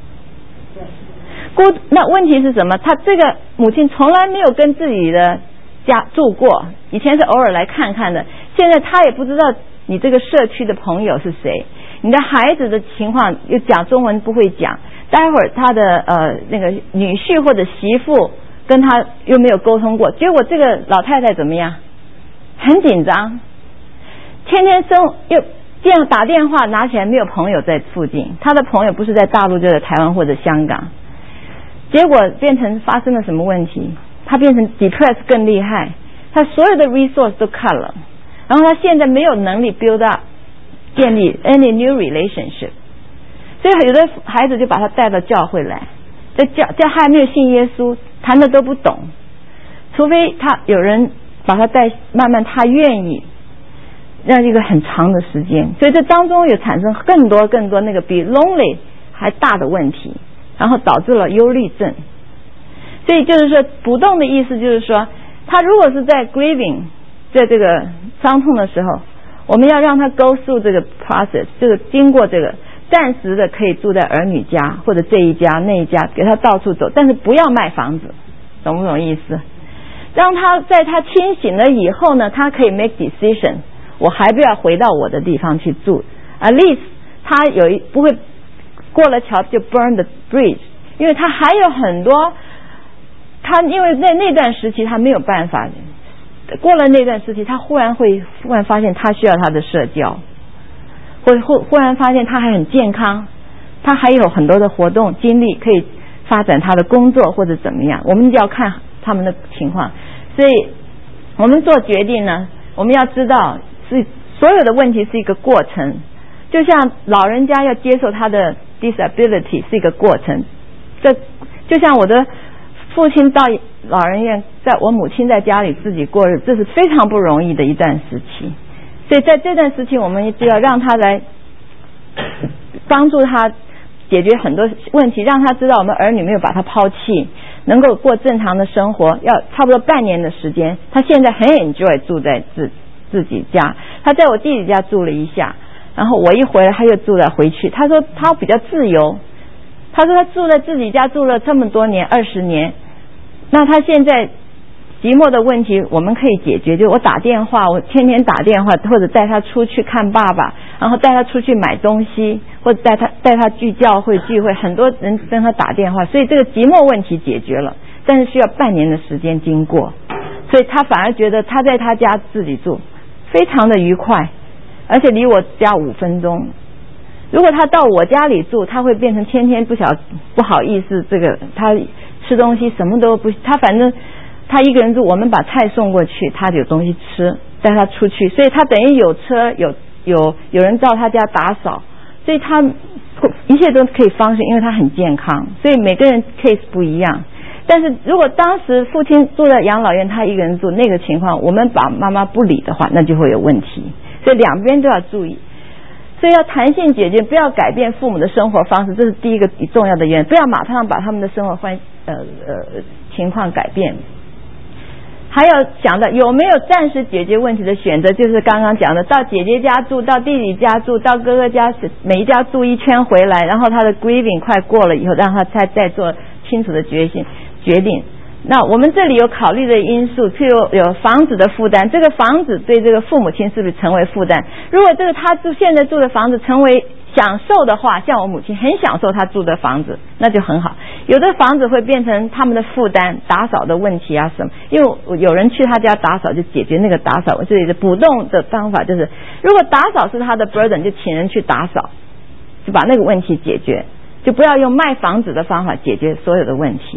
那问题是什么？他这个母亲从来没有跟自己的家住过，以前是偶尔来看看的，现在他也不知道你这个社区的朋友是谁，你的孩子的情况又讲中文不会讲，待会儿他的那个女婿或者媳妇跟他又没有沟通过，结果这个老太太怎么样？很紧张，天天又这样打电话拿起来，没有朋友在附近，他的朋友不是在大陆就在台湾或者香港，结果变成发生了什么问题？他变成 depressed 更厉害，他所有的 resource 都 cut 了，然后他现在没有能力 build up 建立 any new relationship， 所以有的孩子就把他带到教会来，在还没有信耶稣，谈的都不懂，除非他有人把他带，慢慢他愿意，让一个很长的时间，所以这当中有产生更多那个比 lonely 还大的问题，然后导致了忧虑症。所以就是说不动的意思就是说，他如果是在 grieving 在这个伤痛的时候，我们要让他 go through 这个 process， 这个经过这个暂时的可以住在儿女家或者这一家那一家，给他到处走，但是不要卖房子，懂不懂意思？让他在他清醒了以后呢，他可以 make decision， 我还不要回到我的地方去住， at least 他不会过了桥就 burn the bridge， 因为他还有很多，他因为那段时期他没有办法，过了那段时期他忽然发现他需要他的社交，或者忽然发现他还很健康，他还有很多的活动精力可以发展他的工作或者怎么样，我们就要看他们的情况。所以我们做决定呢，我们要知道是所有的问题是一个过程，就像老人家要接受他的 disability 是一个过程，这就像我的父亲到老人院，我母亲在家里自己过日，这是非常不容易的一段时期。所以在这段时期我们就要让他来帮助他解决很多问题，让他知道我们儿女没有把他抛弃，能够过正常的生活，要差不多半年的时间。他现在很 enjoy 住在自己家，他在我弟弟家住了一下，然后我一回来他又住了回去，他说他比较自由，他说他住在自己家住了这么多年20年，那他现在寂寞的问题我们可以解决，就我打电话，我天天打电话，或者带他出去看爸爸，然后带他出去买东西，或者带他去教会聚会，很多人跟他打电话，所以这个寂寞问题解决了，但是需要半年的时间经过，所以他反而觉得他在他家自己住非常的愉快，而且离我家5分钟。如果他到我家里住，他会变成天天不好意思，这个他吃东西什么都不，他反正他一个人住，我们把菜送过去，他有东西吃，带他出去，所以他等于有车，有人到他家打扫，所以他一切都可以方便，因为他很健康。所以每个人 case 不一样，但是如果当时父亲住在养老院，他一个人住，那个情况我们把妈妈不理的话，那就会有问题，所以两边都要注意。所以要弹性解决，不要改变父母的生活方式，这是第一个重要的原因，不要马上把他们的生活情况改变。还要想的有没有暂时解决问题的选择，就是刚刚讲的，到姐姐家住，到弟弟家住，到哥哥家，每一家住一圈回来，然后他的 grieving 快过了以后，让他再做清楚的决定。那我们这里有考虑的因素，譬如有房子的负担，这个房子对这个父母亲是不是成为负担？如果这个他现在住的房子成为享受的话，像我母亲很享受他住的房子，那就很好。有的房子会变成他们的负担，打扫的问题啊什么，因为有人去他家打扫就解决那个打扫。这里的补洞的方法就是，如果打扫是他的 burden， 就请人去打扫，就把那个问题解决，就不要用卖房子的方法解决所有的问题。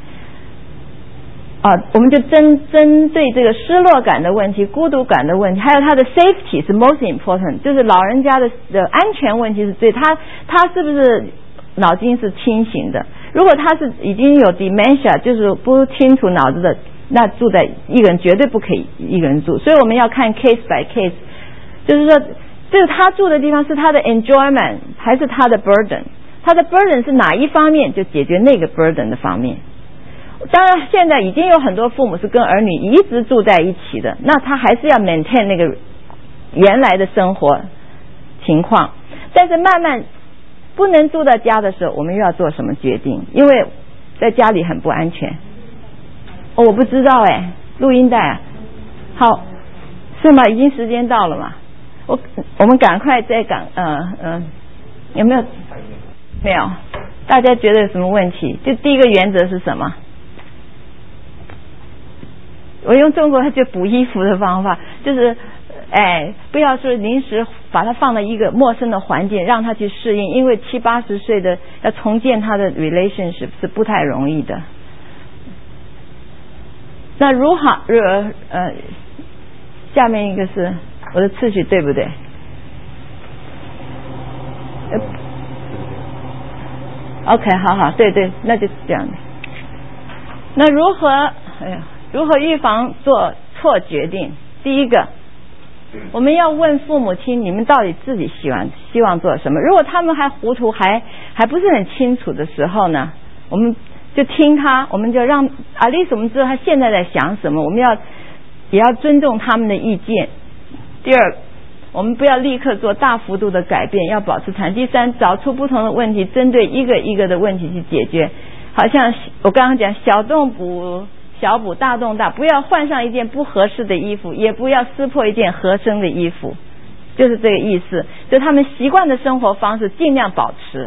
我们就针对这个失落感的问题、孤独感的问题，还有他的 safety 是 most important， 就是老人家的安全问题是最，他是不是脑筋是清醒的？如果他是已经有 dementia， 就是不清楚脑子的，那住在一个人绝对不可以一个人住。所以我们要看 case by case， 就是说这是他住的地方是他的 enjoyment 还是他的 burden？ 他的 burden 是哪一方面，就解决那个 burden 的方面。当然现在已经有很多父母是跟儿女一直住在一起的，那他还是要 maintain 那个原来的生活情况，但是慢慢不能住到家的时候，我们又要做什么决定？因为在家里很不安全。我不知道录音带啊，好，是吗？已经时间到了嘛？我们赶快再赶有没有？没有。大家觉得有什么问题？就第一个原则是什么？我用中国就补衣服的方法，就是不要说临时把他放到一个陌生的环境让他去适应，因为70、80岁的要重建他的 relationship 是不太容易的。那如何下面一个是我的次序对不对？OK 好，对，那就这样。那如何预防做错决定？第一个，我们要问父母亲，你们到底自己希望做什么？如果他们还糊涂，还不是很清楚的时候呢，我们就听他，我们就让at least我们知道他现在在想什么，我们也要尊重他们的意见。第二，我们不要立刻做大幅度的改变，要保持弹。第三，找出不同的问题，针对一个一个的问题去解决。好像我刚刚讲，小洞补小补，大洞大，不要换上一件不合适的衣服，也不要撕破一件合身的衣服，就是这个意思。就他们习惯的生活方式尽量保持。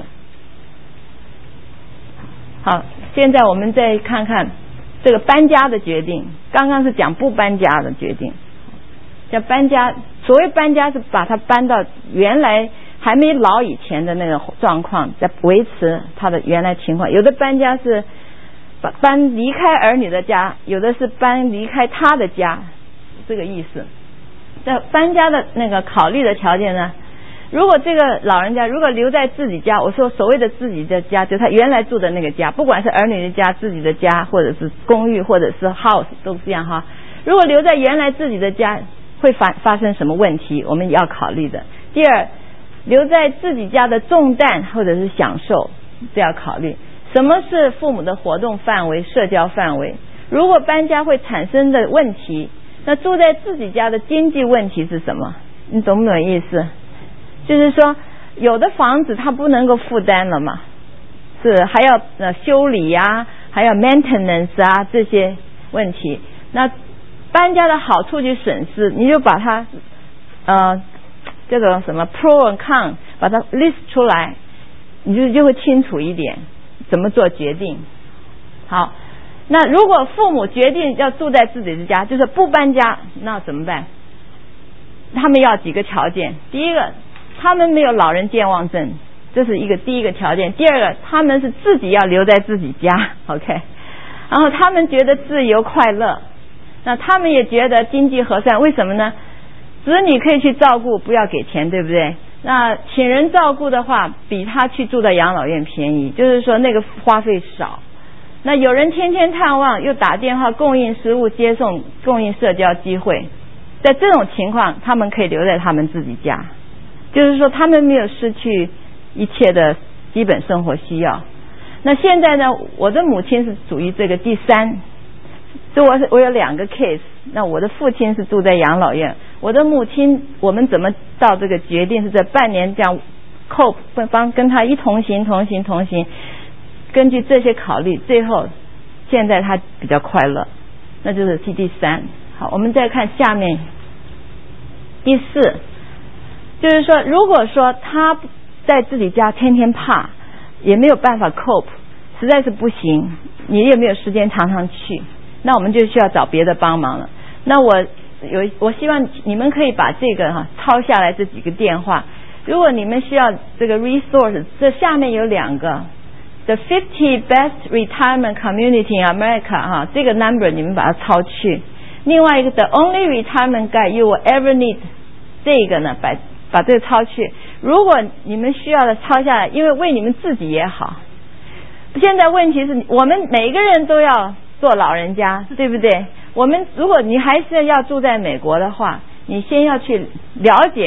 好，现在我们再看看这个搬家的决定。刚刚是讲不搬家的决定，叫搬家。所谓搬家是把它搬到原来还没老以前的那个状况，在维持它的原来情况。有的搬家是搬离开儿女的家，有的是搬离开他的家，这个意思。在搬家的那个考虑的条件呢，如果这个老人家如果留在自己家，我说所谓的自己的家，就他原来住的那个家，不管是儿女的家、自己的家，或者是公寓，或者是 house 都这样哈。如果留在原来自己的家，会发生什么问题，我们也要考虑的。第二，留在自己家的重担或者是享受，这要考虑。什么是父母的活动范围、社交范围？如果搬家会产生的问题，那住在自己家的经济问题是什么？你懂不懂意思？就是说有的房子它不能够负担了嘛，是还要修理啊，还要 maintenance 啊，这些问题。那搬家的好处去审视，你就把它这个什么 pro and con 把它 list 出来，你就会清楚一点怎么做决定。好，那如果父母决定要住在自己的家，就是不搬家，那怎么办？他们要几个条件。第一个，他们没有老人健忘症，这是第一个条件。第二个，他们是自己要留在自己家 OK， 然后他们觉得自由快乐，那他们也觉得经济合算。为什么呢？子女可以去照顾，不要给钱，对不对？那请人照顾的话，比他去住到养老院便宜，就是说那个花费少。那有人天天探望，又打电话供应食物接送，供应社交机会，在这种情况他们可以留在他们自己家，就是说他们没有失去一切的基本生活需要。那现在呢，我的母亲是属于这个第三，所以我有2个 case。那我的父亲是住在养老院，我的母亲我们怎么到这个决定是在半年这样帮跟他一同行，根据这些考虑，最后现在他比较快乐，那就是第3。好，我们再看下面第4，就是说如果说他在自己家天天怕，也没有办法 cope， 实在是不行，你也没有时间常常去，那我们就需要找别的帮忙了。那我希望你们可以把这个抄下来，这几个电话。如果你们需要这个 resource， 这下面有2个 The 50 Best Retirement Community in America 这个 number 你们把它抄去。另外一个 The Only Retirement Guide You Will Ever Need， 这个呢把这个抄去。如果你们需要的抄下来，因为为你们自己也好。现在问题是我们每个人都要做老人家，对不对？如果你还是要住在美国的话，你先要去了解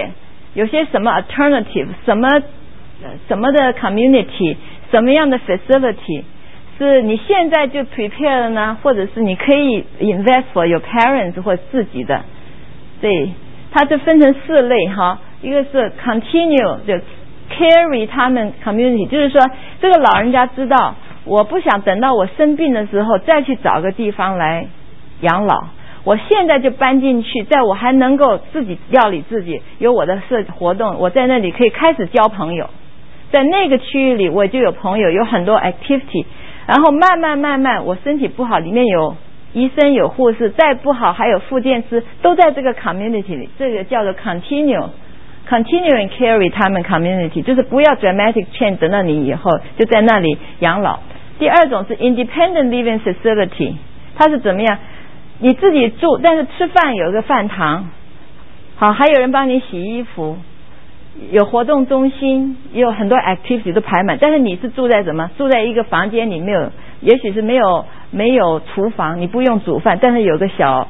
有些什么 alternative， 什么的 community， 什么样的 facility， 是你现在就 prepare 了呢，或者是你可以 invest for your parents 或自己的。对，它就分成4类哈，一个是 continue 就 carry 他们 community， 就是说这个老人家知道，我不想等到我生病的时候再去找个地方来养老，我现在就搬进去，在我还能够自己料理自己，有我的活动，我在那里可以开始交朋友，在那个区域里我就有朋友，有很多 activity， 然后慢慢我身体不好，里面有医生有护士，再不好还有复健师，都在这个 community 里，这个叫做 continue and carry 他们 community， 就是不要 dramatic change， 等到你以后就在那里养老。第二种是 independent living facility， 它是怎么样？你自己住，但是吃饭有一个饭堂，好，还有人帮你洗衣服，有活动中心，也有很多 activity 都排满，但是你是住在什么？住在一个房间里，没有，也许是没有厨房，你不用煮饭，但是有个小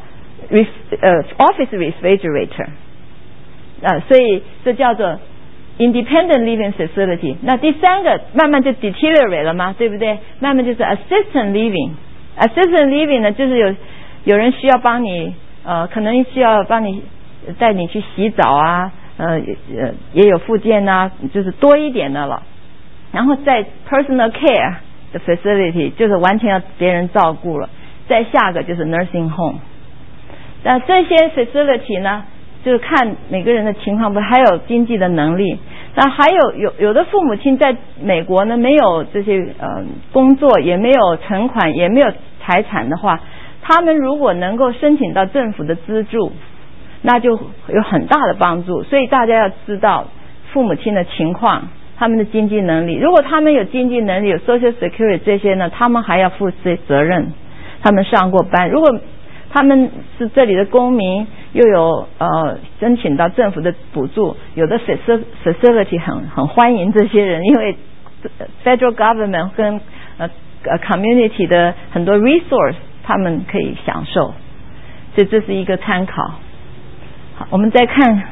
office refrigerator， 所以这叫做 independent living facility。 那第三个慢慢就 deteriorate 了嘛，对不对？慢慢就是 assistant living。assistant living 呢，就是有人需要帮你可能需要帮你带你去洗澡啊，也有复健啊，就是多一点的了。然后在 personal care 的 facility， 就是完全要别人照顾了。再下个就是 nursing home。那这些 facility 呢，就是看每个人的情况，还有经济的能力。那还有的父母亲在美国呢，没有这些工作，也没有存款，也没有财产的话，他们如果能够申请到政府的资助，那就有很大的帮助。所以大家要知道父母亲的情况，他们的经济能力。如果他们有经济能力，有 social security 这些呢，他们还要负这责任，他们上过班。如果他们是这里的公民，又有申请到政府的补助，有的 facility 很欢迎这些人，因为 federal government 跟community 的很多 resource 他们可以享受，所以这是一个参考。好，我们再看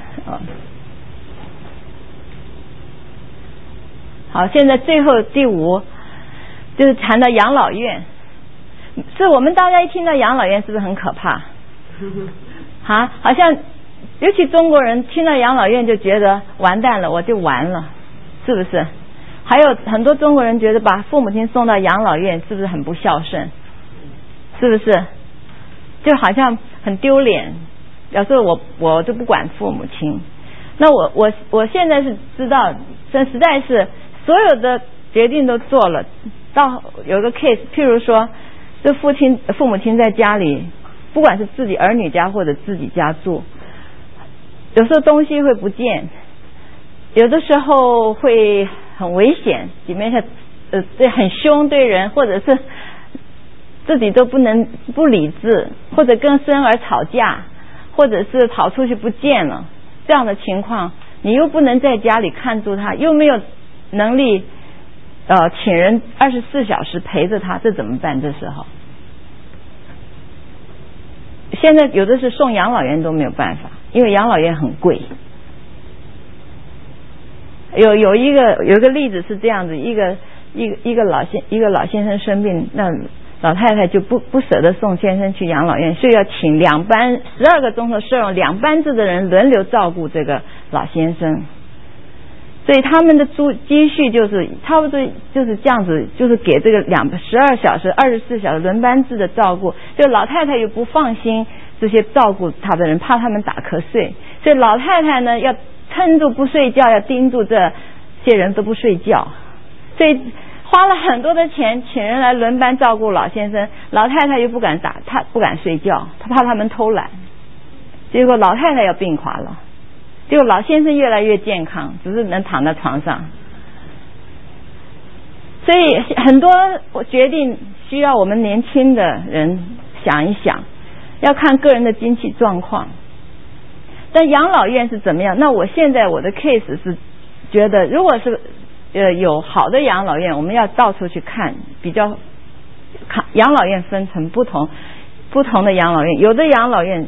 好，现在最后第5就是谈到养老院。是我们大家一听到养老院是不是很可怕？好像尤其中国人听到养老院就觉得完蛋了，我就完了，是不是？还有很多中国人觉得把父母亲送到养老院是不是很不孝顺？是不是？就好像很丢脸。有时候我就不管父母亲。那我现在是知道，这实在是所有的决定都做了。到有个 case， 譬如说，这父母亲在家里，不管是自己儿女家或者自己家住，有时候东西会不见，有的时候会很危险，里面很凶对人，或者是自己都不理智，或者跟孙儿吵架，或者是跑出去不见了，这样的情况，你又不能在家里看住他，又没有能力请人24小时陪着他，这怎么办？这时候现在有的是送养老院都没有办法，因为养老院很贵。有一个例子是这样子，一个老先生生病，那老太太就不舍得送先生去养老院，所以要请2班12个钟头摄用2班制的人轮流照顾这个老先生。所以他们的积蓄就是差不多就是这样子，就是给这个12小时24小时轮班制的照顾，就老太太又不放心这些照顾他的人，怕他们打瞌睡，所以老太太呢要撑住不睡觉，要盯住这些人都不睡觉，所以花了很多的钱请人来轮班照顾老先生，老太太又不敢她不敢睡觉，她怕他们偷懒，结果老太太要病垮了，结果老先生越来越健康，只是能躺在床上。所以很多决定需要我们年轻的人想一想，要看个人的经济状况。但养老院是怎么样？那我现在我的 case 是觉得，如果是有好的养老院，我们要到处去看，比较养老院分成不同的养老院，有的养老院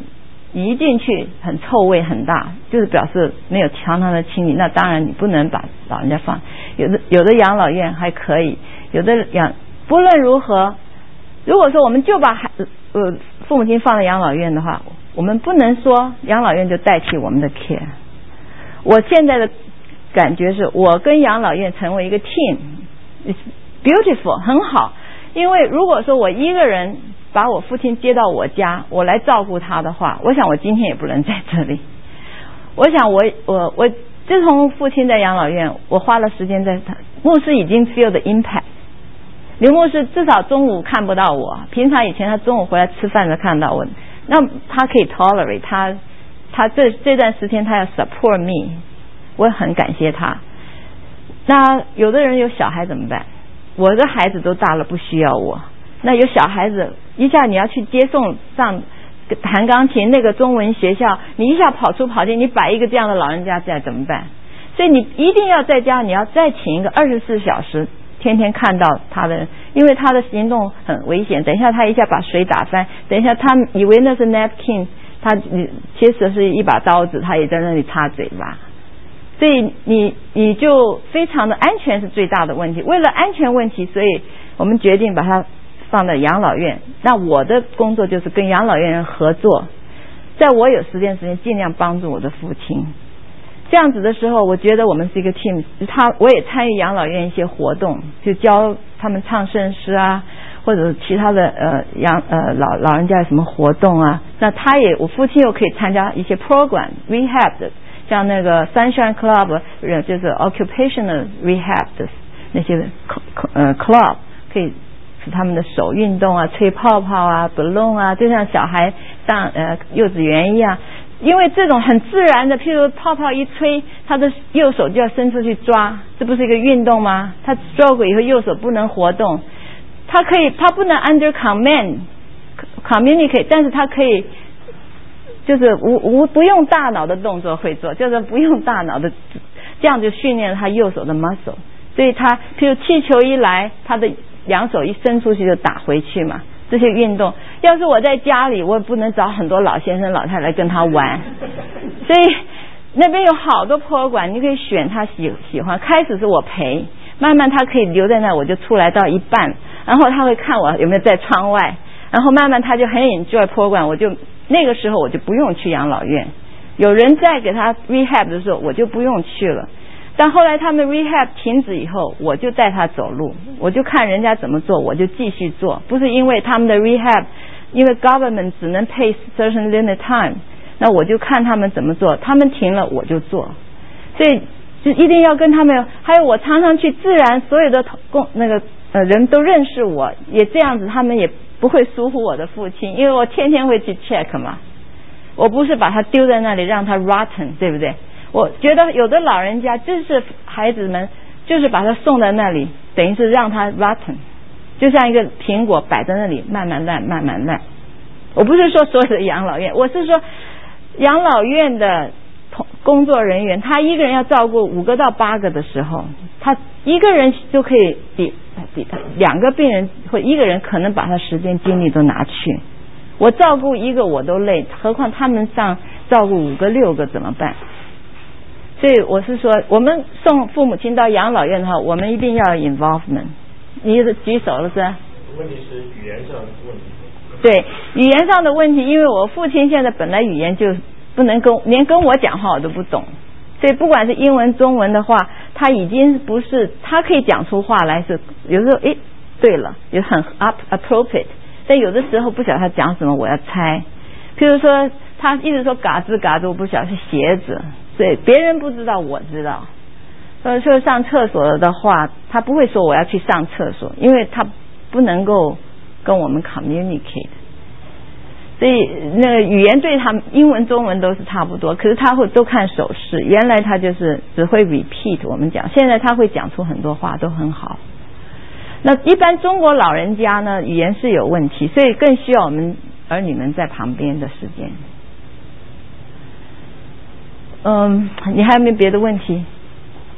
你一进去很臭味很大，就是表示没有常常的清理，那当然你不能把老人家放。有的养老院还可以，有的不论如何，如果说我们就把父母亲放在养老院的话，我们不能说养老院就代替我们的 care。 我现在的感觉是我跟养老院成为一个 team， It's beautiful， 很好。因为如果说我一个人把我父亲接到我家，我来照顾他的话，我想我今天也不能在这里。我想我自从父亲在养老院，我花了时间在他，牧师已经 feel the impact。刘牧师至少中午看不到我，平常以前他中午回来吃饭才看到我，那他可以 tolerate， 他这段时间他要 support me， 我很感谢他。那有的人有小孩怎么办？我的孩子都大了不需要我，那有小孩子一下你要去接送上弹钢琴那个中文学校，你一下跑出跑进，你摆一个这样的老人家在怎么办？所以你一定要在家，你要再请一个24小时天天看到他的，因为他的行动很危险，等一下他一下把水打翻，等一下他以为那是 napkin， 他其实是一把刀子，他也在那里擦嘴巴。所以你就非常的安全是最大的问题，为了安全问题，所以我们决定把它放在养老院。那我的工作就是跟养老院人合作，在我有时间尽量帮助我的父亲。这样子的时候，我觉得我们是一个 team。我也参与养老院一些活动，就教他们唱圣诗啊，或者其他的老人家有什么活动啊。那我父亲又可以参加一些 program rehab 的，像那个 Sunshine Club， 就是 occupational rehab 的那些club， 可以使他们的手运动啊，吹泡泡啊 balloon 啊，就像小孩上幼稚园一样。因为这种很自然的，譬如泡泡一吹，他的右手就要伸出去抓，这不是一个运动吗？他 stroke 以后右手不能活动，他不能 under communicate， 但是他可以就是不用大脑的动作会做，就是不用大脑的，这样就训练他右手的 muscle。所以他譬如气球一来，他的两手一伸出去就打回去嘛。这些运动，要是我在家里，我也不能找很多老先生老太太跟他玩，所以那边有好多program，你可以选他喜欢。开始是我陪，慢慢他可以留在那，我就出来到一半，然后他会看我有没有在窗外，然后慢慢他就很 enjoy program， 那个时候我就不用去养老院，有人在给他 rehab 的时候，我就不用去了。但后来他们 rehab 停止以后，我就带他走路，我就看人家怎么做，我就继续做。不是因为他们的 rehab， 因为 government 只能 pay certain limit time， 那我就看他们怎么做，他们停了我就做。所以就一定要跟他们，还有我常常去自然，所有的人都认识我，也这样子，他们也不会疏忽我的父亲，因为我天天会去 check 嘛。我不是把他丢在那里让他 rotten， 对不对？我觉得有的老人家就是孩子们就是把他送在那里，等于是让他 rotten， 就像一个苹果摆在那里慢慢烂慢慢烂。我不是说所有的养老院，我是说养老院的工作人员，他一个人要照顾5个到8个的时候，他一个人就可以比2个病人或一个人可能把他时间精力都拿去。我照顾一个我都累，何况他们上照顾5个6个怎么办？所以我是说，我们送父母亲到养老院的话，我们一定要有 involvement。你举手了是吧？ 问题是语言上的问题。 对，语言上的问题，因为我父亲现在本来语言就不能连跟我讲话我都不懂，所以不管是英文中文的话，他已经不是他可以讲出话来，是有时候对了也很 appropriate， 但有的时候不晓得他讲什么，我要猜。譬如说他一直说嘎吱嘎吱，我不晓得是鞋子，所以别人不知道我知道。说上厕所的话，他不会说我要去上厕所，因为他不能够跟我们 communicate。所以那个语言对他们英文中文都是差不多，可是他会都看手势。原来他就是只会 repeat 我们讲，现在他会讲出很多话，都很好。那一般中国老人家呢，语言是有问题，所以更需要我们儿女们在旁边的时间。你还有没有别的问题？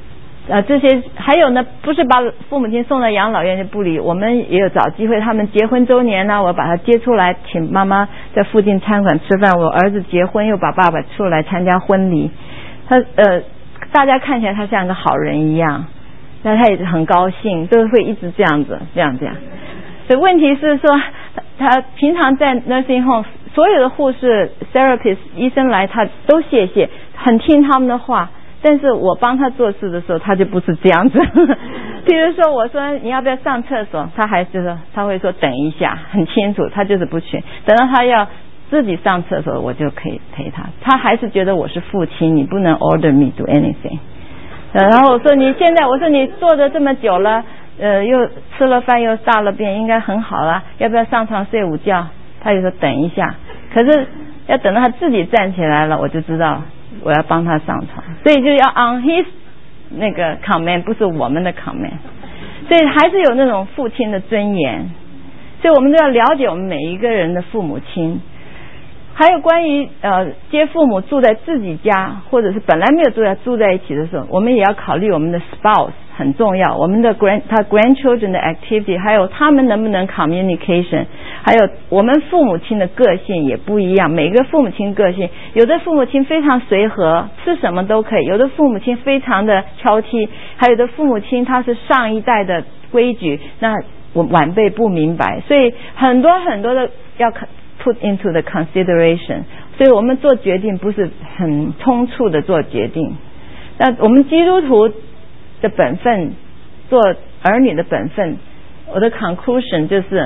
这些还有呢，不是把父母亲送到养老院就不理，我们也有找机会，他们结婚周年呢，我把他接出来，请妈妈在附近餐馆吃饭。我儿子结婚又把爸爸出来参加婚礼，大家看起来他像个好人一样，那他也很高兴，都会一直这样子，这样。所以问题是说，他平常在 nursing home， 所有的护士、therapist、医生来，他都谢谢，很听他们的话。但是我帮他做事的时候，他就不是这样子。比如说，我说你要不要上厕所，他会说等一下，很清楚，他就是不去。等到他要自己上厕所，我就可以陪他。他还是觉得我是父亲，你不能 order me do anything。然后我说你坐着这么久了，又吃了饭又大了便，应该很好了，要不要上床睡午觉？他就说等一下。可是要等到他自己站起来了，我就知道我要帮他上床，所以就要 on his 那个 command， 不是我们的 command， 所以还是有那种父亲的尊严。所以我们都要了解我们每一个人的父母亲。还有关于接父母住在自己家，或者是本来没有住在一起的时候，我们也要考虑我们的 spouse 很重要，我们的他 grandchildren 的 activity， 还有他们能不能 communication， 还有我们父母亲的个性也不一样，每个父母亲个性，有的父母亲非常随和，吃什么都可以，有的父母亲非常的挑剔，还有的父母亲他是上一代的规矩，那我晚辈不明白，所以很多的要put into the consideration， 所以我们做决定不是很冲促的做决定。那我们基督徒的本分，做儿女的本分，我的 conclusion 就是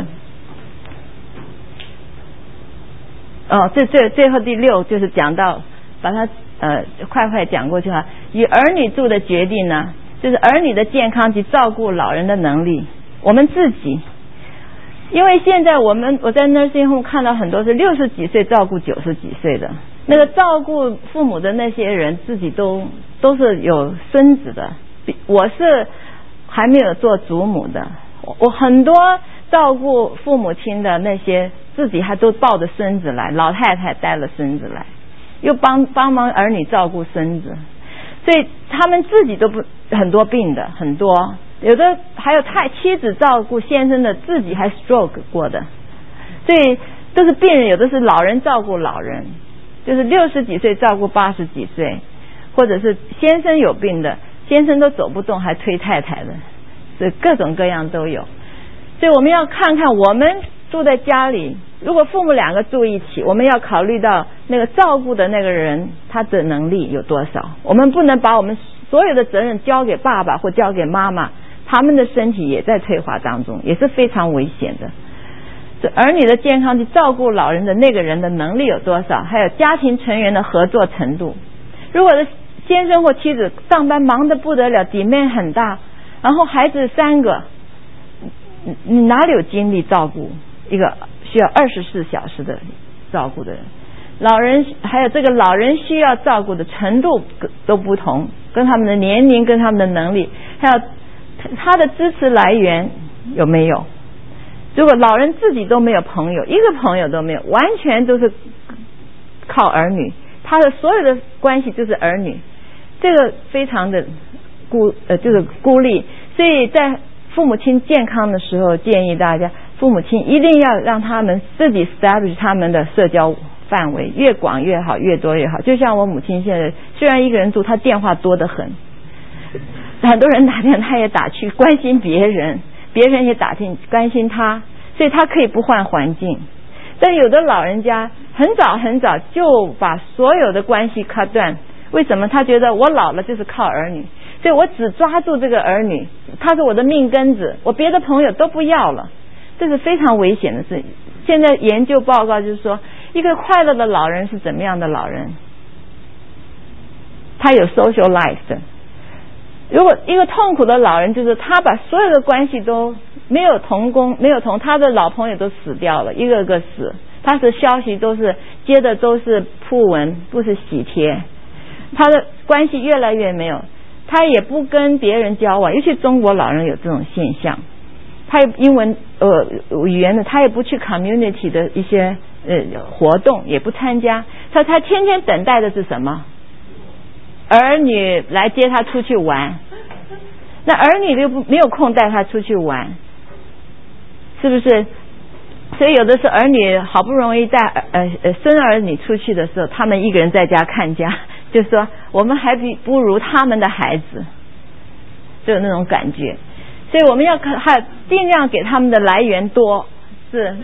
最后第6就是讲到，把它快讲过去哈。与儿女住的决定呢，就是儿女的健康及照顾老人的能力，我们自己。因为现在我在 nursing home 看到很多是60几岁照顾90几岁的，那个照顾父母的那些人自己都是有孙子的，我是还没有做祖母的，我很多照顾父母亲的那些自己还都抱着孙子来，老太太带了孙子来，又帮忙儿女照顾孙子，所以他们自己都很多病的，很多有的还有妻子照顾先生的，自己还 stroke 过的，所以都是病人，有的是老人照顾老人，就是60几岁照顾80几岁，或者是先生有病的，先生都走不动还推太太的，所以各种各样都有。所以我们要看看我们住在家里，如果父母2个住一起，我们要考虑到那个照顾的那个人他的能力有多少，我们不能把我们所有的责任交给爸爸或交给妈妈，他们的身体也在退化当中，也是非常危险的。这儿女的健康及照顾老人的那个人的能力有多少，还有家庭成员的合作程度。如果是先生或妻子上班忙得不得了， demand 很大，然后孩子3个，你哪里有精力照顾一个需要24小时的照顾的人？老人还有这个老人需要照顾的程度都不同，跟他们的年龄跟他们的能力，还有他的支持来源有没有。如果老人自己都没有朋友，一个朋友都没有，完全都是靠儿女，他的所有的关系就是儿女，这个非常的就是孤立。所以在父母亲健康的时候，建议大家父母亲一定要让他们自己 establish 他们的社交范围，越广越好，越多越好。就像我母亲现在虽然一个人住，她电话多得很，很多人打电话她也打去关心别人，别人也打进关心她，所以她可以不换环境。但有的老人家很早就把所有的关系 cut 断，为什么？他觉得我老了就是靠儿女，所以我只抓住这个儿女，他是我的命根子，我别的朋友都不要了，这是非常危险的事。现在研究报告就是说，一个快乐的老人是怎么样的老人？他有 social life 的。如果一个痛苦的老人，就是他把所有的关系都没有同工，没有同他的老朋友都死掉了，一个个死，他的消息都是接的都是讣文，不是喜帖，他的关系越来越没有，他也不跟别人交往，尤其中国老人有这种现象，他英文语言的他也不去 community 的一些活动，也不参加，他天天等待的是什么？儿女来接他出去玩， 那儿女就没有空带他出去玩，是不是？所以有的时候儿女好不容易带孙儿女出去的时候，他们一个人在家看家，就说我们还不如他们的孩子，就有那种感觉。所以我们要尽量给他们的来源多，是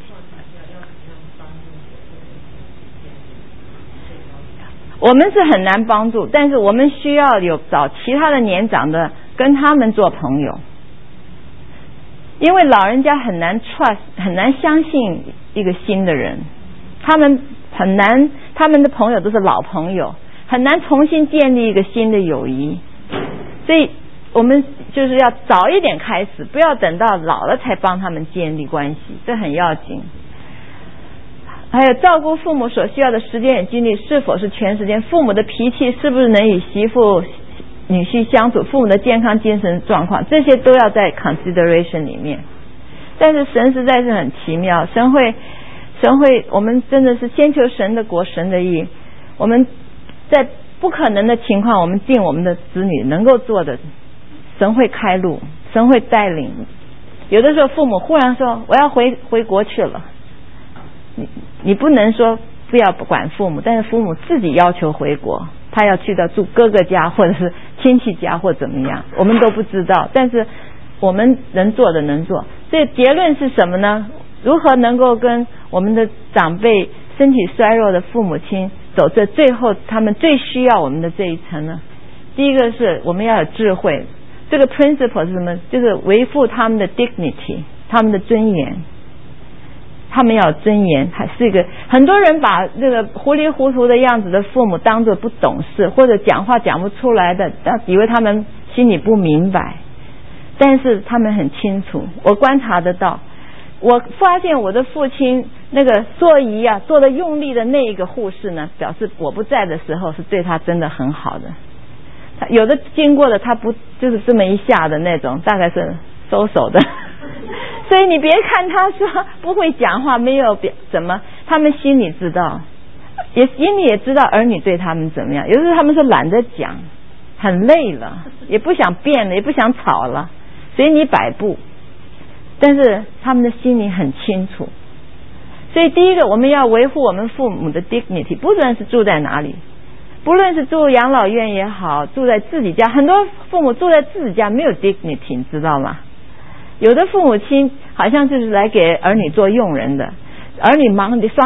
我们是很难帮助，但是我们需要找其他的年长的跟他们做朋友，因为老人家很难 trust， 很难相信一个新的人，他们的朋友都是老朋友，很难重新建立一个新的友谊，所以我们就是要早一点开始，不要等到老了才帮他们建立关系，这很要紧。还有照顾父母所需要的时间与精力是否是全时间，父母的脾气是不是能与媳妇女婿相处，父母的健康精神状况，这些都要在 consideration 里面。但是神实在是很奇妙，神会我们真的是先求神的国神的义，我们在不可能的情况，我们尽我们的子女能够做的，神会开路，神会带领。有的时候父母忽然说我要回国去了，你不能说不要管父母，但是父母自己要求回国，他要去到住哥哥家或者是亲戚家或怎么样，我们都不知道，但是我们能做的能做。所以结论是什么呢？如何能够跟我们的长辈身体衰弱的父母亲走这最后他们最需要我们的这一层呢？第一个是我们要有智慧，这个 principle 是什么？就是维护他们的 dignity， 他们的尊严，他们要有尊严。还是一个很多人把这个糊里糊涂的样子的父母当作不懂事，或者讲话讲不出来的，以为他们心里不明白，但是他们很清楚。我观察得到，我发现我的父亲那个座椅啊坐得用力的那一个护士呢，表示我不在的时候是对他真的很好的。有的经过的他不就是这么一下的那种，大概是收手的。所以你别看他说不会讲话，没有怎么，他们心里知道，心里也知道儿女对他们怎么样。有时候他们说懒得讲，很累了，也不想变了，也不想吵了，随你摆布，但是他们的心里很清楚。所以第一个，我们要维护我们父母的 dignity， 不论是住在哪里，不论是住养老院也好，住在自己家，很多父母住在自己家没有 dignity， 你知道吗？有的父母亲好像就是来给儿女做佣人的，儿女忙的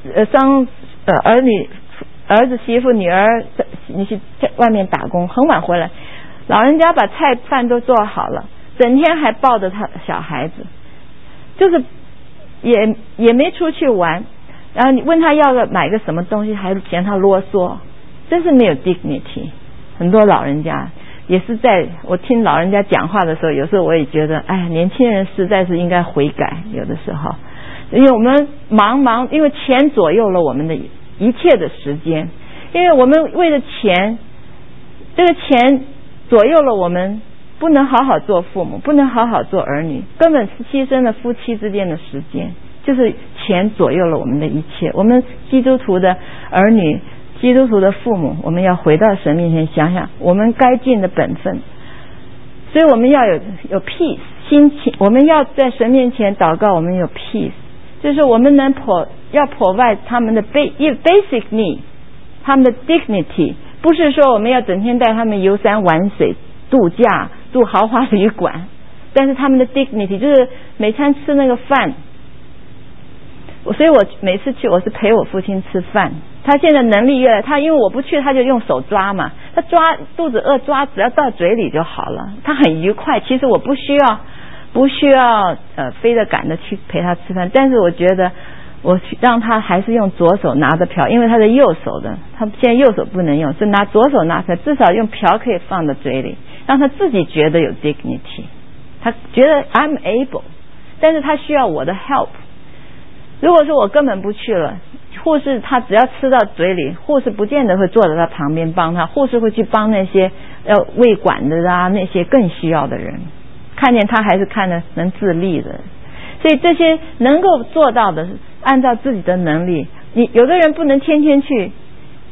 儿子媳妇女儿你去外面打工，很晚回来，老人家把菜饭都做好了，整天还抱着他小孩子，就是也没出去玩，然后你问他要买个什么东西还嫌他啰嗦，真是没有 dignity。 很多老人家也是，在我听老人家讲话的时候，有时候我也觉得哎，年轻人实在是应该悔改。有的时候因为我们忙，因为钱左右了我们的一切的时间，因为我们为了钱，这个钱左右了我们，不能好好做父母，不能好好做儿女，根本是牺牲了夫妻之间的时间，就是钱左右了我们的一切。我们基督徒的儿女，基督徒的父母，我们要回到神面前想想我们该尽的本分。所以我们要有 peace 心情，我们要在神面前祷告，我们有 peace， 就是我们要 provide 他们的 basic need， 他们的 dignity， 不是说我们要整天带他们游山玩水度假住豪华旅馆，但是他们的 dignity 就是每餐吃那个饭。所以我每次去我是陪我父亲吃饭，他现在能力越来，他因为我不去他就用手抓嘛，他抓肚子饿抓只要到嘴里就好了，他很愉快。其实我不需要飞着赶着去陪他吃饭，但是我觉得我让他还是用左手拿着瓢，因为他的右手的，他现在右手不能用，是拿左手拿出来，至少用瓢可以放在嘴里，让他自己觉得有 dignity， 他觉得 I'm able， 但是他需要我的 help。如果说我根本不去了，护士他只要吃到嘴里，护士不见得会坐在他旁边帮他，护士会去帮那些要喂管的啊，那些更需要的人，看见他还是看得能自立的。所以这些能够做到的，按照自己的能力，你有的人不能天天去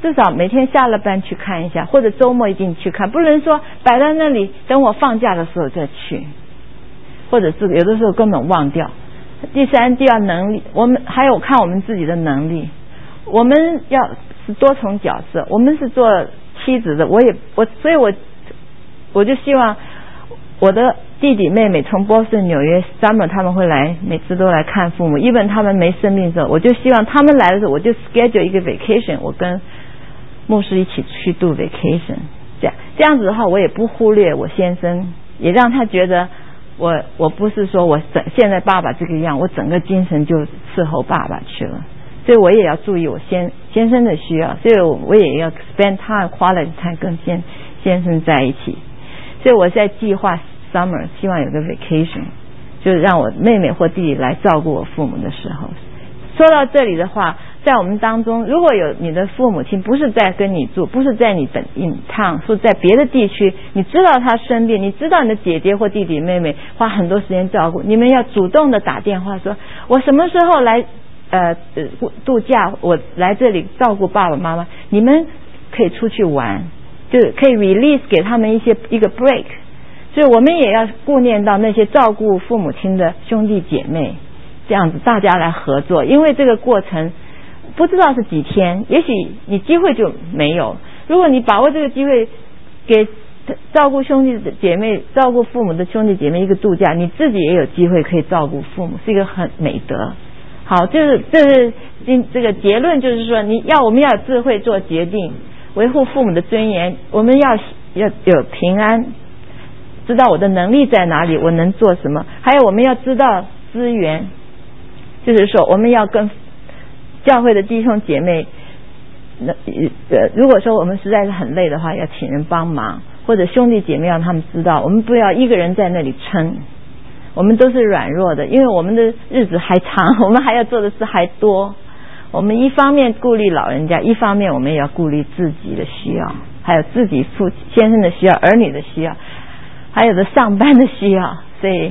至少每天下了班去看一下，或者周末一定去看，不能说摆在那里等我放假的时候再去，或者是有的时候根本忘掉。第三，第二能力，我们还有看我们自己的能力，我们要是多重角色，我们是做妻子的，所以我就希望我的弟弟妹妹从波士顿、纽约 summer 他们会来，每次都来看父母，even 他们没生病的时候，我就希望他们来的时候，我就 schedule 一个 vacation， 我跟牧师一起去度 vacation， 这样子的话，我也不忽略我先生，也让他觉得我不是说我现在爸爸这个样，我整个精神就伺候爸爸去了，所以我也要注意我先生的需要，所以我也要 spend time quality time 跟先生在一起，所以我在计划 summer 希望有个 vacation， 就是让我妹妹或弟弟来照顾我父母的时候。说到这里的话，在我们当中，如果有你的父母亲不是在跟你住，不是在你本in town，是在别的地区，你知道他生病，你知道你的姐姐或弟弟妹妹花很多时间照顾，你们要主动的打电话说，我什么时候来度假，我来这里照顾爸爸妈妈，你们可以出去玩，就是可以 release 给他们一个 break。所以我们也要顾念到那些照顾父母亲的兄弟姐妹，这样子大家来合作，因为这个过程不知道是几天，也许你机会就没有。如果你把握这个机会，给照顾兄弟姐妹、照顾父母的兄弟姐妹一个度假，你自己也有机会可以照顾父母，是一个很美德。好，这是这个结论，就是说我们要有智慧做决定，维护父母的尊严，我们要有平安，知道我的能力在哪里，我能做什么，还有我们要知道资源，就是说我们要跟教会的弟兄姐妹，如果说我们实在是很累的话，要请人帮忙，或者兄弟姐妹让他们知道，我们不要一个人在那里撑，我们都是软弱的，因为我们的日子还长，我们还要做的事还多，我们一方面顾虑老人家，一方面我们也要顾虑自己的需要，还有自己先生的需要，儿女的需要，还有的上班的需要，所以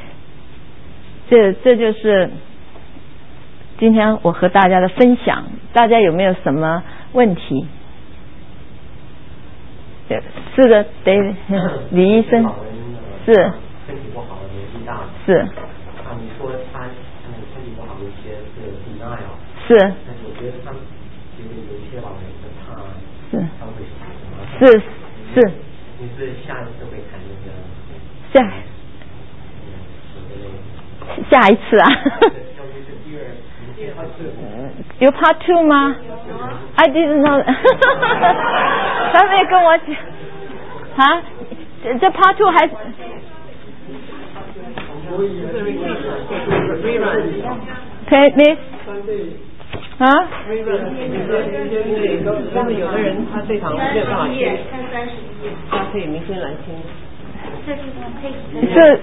这就是今天我和大家的分享。大家有没有什么问题？是的，李医生是身体不好，年纪大是。 你说他身体不好，有一些是 denial 是。 但是我觉得他们其实有一些老人是怕他会死。 是。 你是下一次会谈那个？ 下一次啊？有 part 2吗？ I didn't know 他没跟我讲啊，这 part 2还可以 miss 啊？ 但是有的人他这场没有办法听，他可以明天来听。 这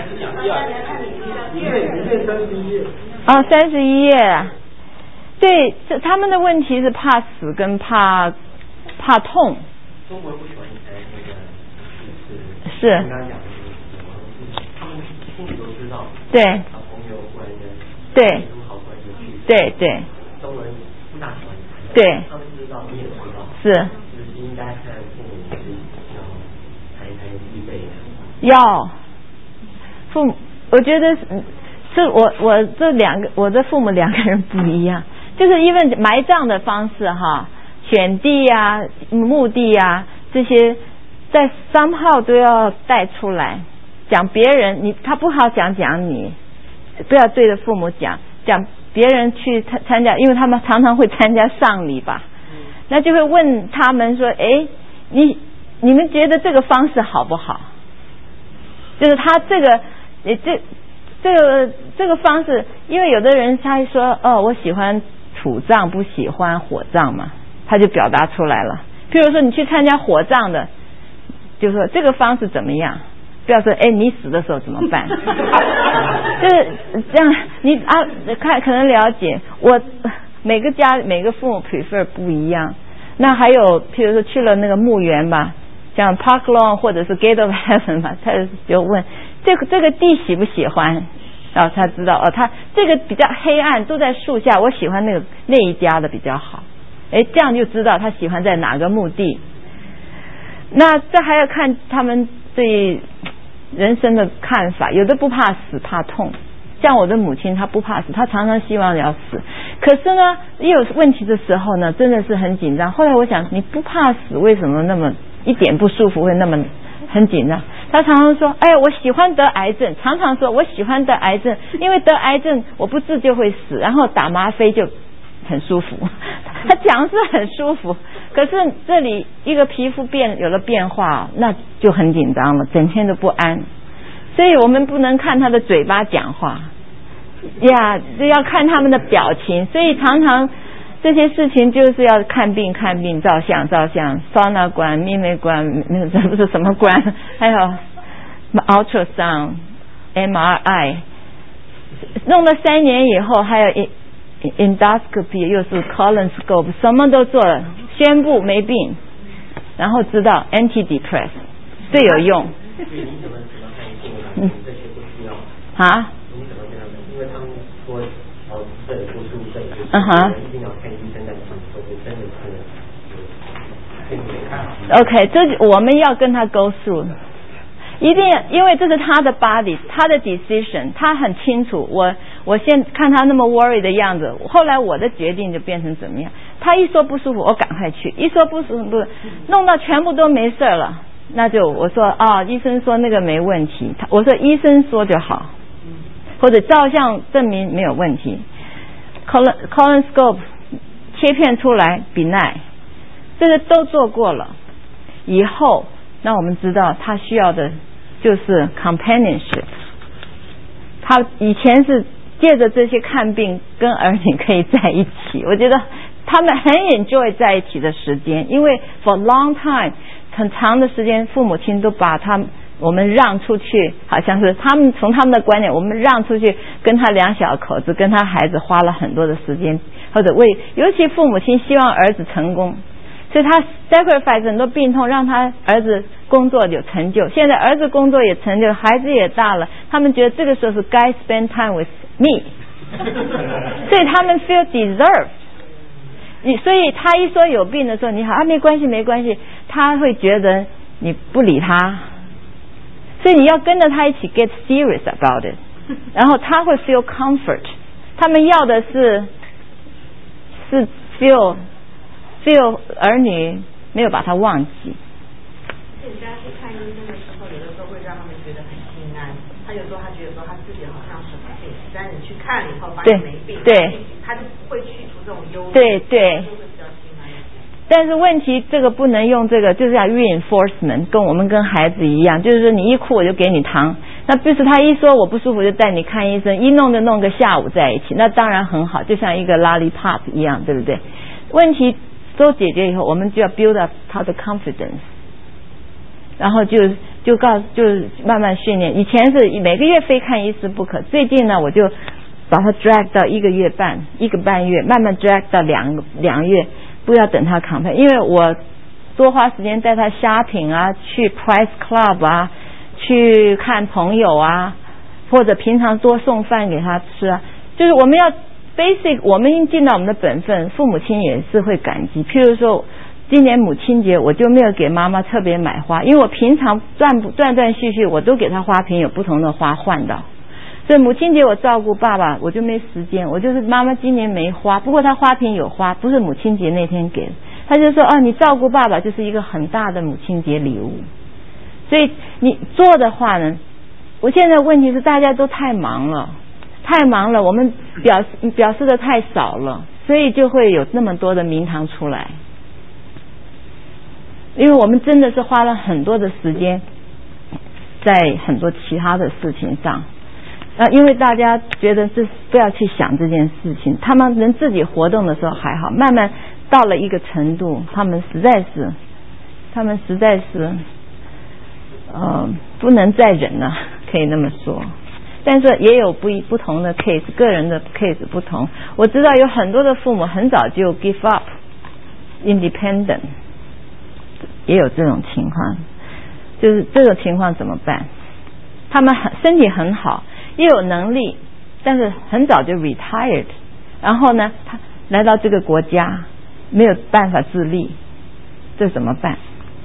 31页。对，他们的问题是怕死跟怕痛。 中国不喜欢那个是刚刚讲的他们心里都知道。 对。 他朋友忽然间对很好关系去。 对。 中国人不大喜欢谈。 对。 他们知道，你也知道。 是。 就是应该看父母是要谈一谈预备的。 要父母，我觉得是我的父母两个人不一样，就是因为埋葬的方式哈，选地啊、墓地啊这些，在somehow都要带出来，讲别人他不好讲你，不要对着父母讲别人去参加，因为他们常常会参加丧礼吧，那就会问他们说，哎，你们觉得这个方式好不好？就是他这个方式，因为有的人他说我喜欢土葬不喜欢火葬嘛，他就表达出来了。譬如说你去参加火葬的，就说这个方式怎么样，不要说你死的时候怎么办就是这样，你可能了解我每个父母 prefer 不一样。那还有譬如说去了那个墓园吧，像 Park Lawn 或者是 Gate of Heaven 吧，他就问这个地喜不喜欢，然后他知道他这个比较黑暗，都在树下，我喜欢那一家的比较好。 这样就知道他喜欢在哪个墓地。那这还要看他们对人生的看法，有的不怕死怕痛，像我的母亲她不怕死，她常常希望要死，可是呢也有问题的时候呢真的是很紧张。后来我想，你不怕死为什么那么一点不舒服会那么很紧张？她常常说我喜欢得癌症，常常说我喜欢得癌症，因为得癌症我不治就会死，然后打吗啡就很舒服。她讲是很舒服，可是这里一个皮肤有了变化，那就很紧张了，整天都不安。所以我们不能看他的嘴巴讲话呀，就要看他们的表情。所以常常这些事情就是要看病，照相，桑拿管、秘密管，这不是什么管，还有 ultrasound、MRI， 弄了3年以后还有endoscopy， 又是 colonoscope， 什么都做了，宣布没病，然后知道 antidepressant 最有用。 这些不需要啊？你怎么跟他们？因为他们说这里不舒服，这里不舒服，一定要看医生再讲，说真的是 OK， 这我们要跟他go through，一定因为这是他的 body， 他的 decision， 他很清楚。我先看他那么 worry 的样子，后来我的决定就变成怎么样？他一说不舒服，我赶快去；一说不舒服，弄到全部都没事了。那就我说医生说那个没问题，我说医生说就好，或者照相证明没有问题。colonoscope 切片出来benign，这个都做过了。以后那我们知道他需要的就是 companionship。他以前是借着这些看病跟儿女可以在一起，我觉得他们很 enjoy 在一起的时间，因为 for long time。很长的时间父母亲都把我们让出去，好像是从他们的观念，我们让出去跟他两小口子跟他孩子花了很多的时间，或者尤其父母亲希望儿子成功，所以他 sacrifice 很多病痛让他儿子工作有成就。现在儿子工作也成就，孩子也大了，他们觉得这个时候是该 spend time with me 所以他们 feel deserve。所以他一说有病的时候，你好没关系，他会觉得你不理他，所以你要跟着他一起 get serious about it， 然后他会 feel comfort。他们要的是 feel 儿女没有把他忘记。 人家去看医生的时候，有的时候会让他们觉得很心安，他有时候他觉得说他自己好像什么病，但是你去看了以后发现没病， 对， 他就不会去除这种忧虑， 对， 就会比较心安一点。 但是问题这个不能用这个，就是要 reinforcement， 跟孩子一样，就是说你一哭我就给你糖，那不是他一说我不舒服就带你看医生，一弄就弄个下午在一起，那当然很好，就像一个 lollipop 一样，对不对？问题都解决以后，我们就要 build up 他的 confidence， 然后就慢慢训练。以前是每个月非看医师不可，最近呢我就把他 drag 到1个半月，慢慢 drag 到2月，不要等他 complain， 因为我多花时间带他 shopping 啊，去 Price Club 啊，去看朋友啊，或者平常多送饭给他吃啊，就是我们要 basic， 我们已经尽到我们的本分，父母亲也是会感激。譬如说今年母亲节我就没有给妈妈特别买花，因为我平常断续我都给他花瓶有不同的花换到，所以母亲节我照顾爸爸我就没时间，我就是妈妈今年没花，不过他花瓶有花，不是母亲节那天给的，他就说你照顾爸爸就是一个很大的母亲节礼物。所以你做的话呢，我现在问题是大家都太忙了，我们表示的太少了，所以就会有那么多的名堂出来。因为我们真的是花了很多的时间在很多其他的事情上，因为大家觉得不要去想这件事情，他们能自己活动的时候还好，慢慢到了一个程度，他们实在是不能再忍了，可以那么说。但是也有不同的 case， 个人的 case 不同。我知道有很多的父母很早就 give up independent， 也有这种情况。就是这个情况怎么办？他们身体很好，也有能力，但是很早就 retired， 然后呢他来到这个国家， 没有办法自立，这怎么办？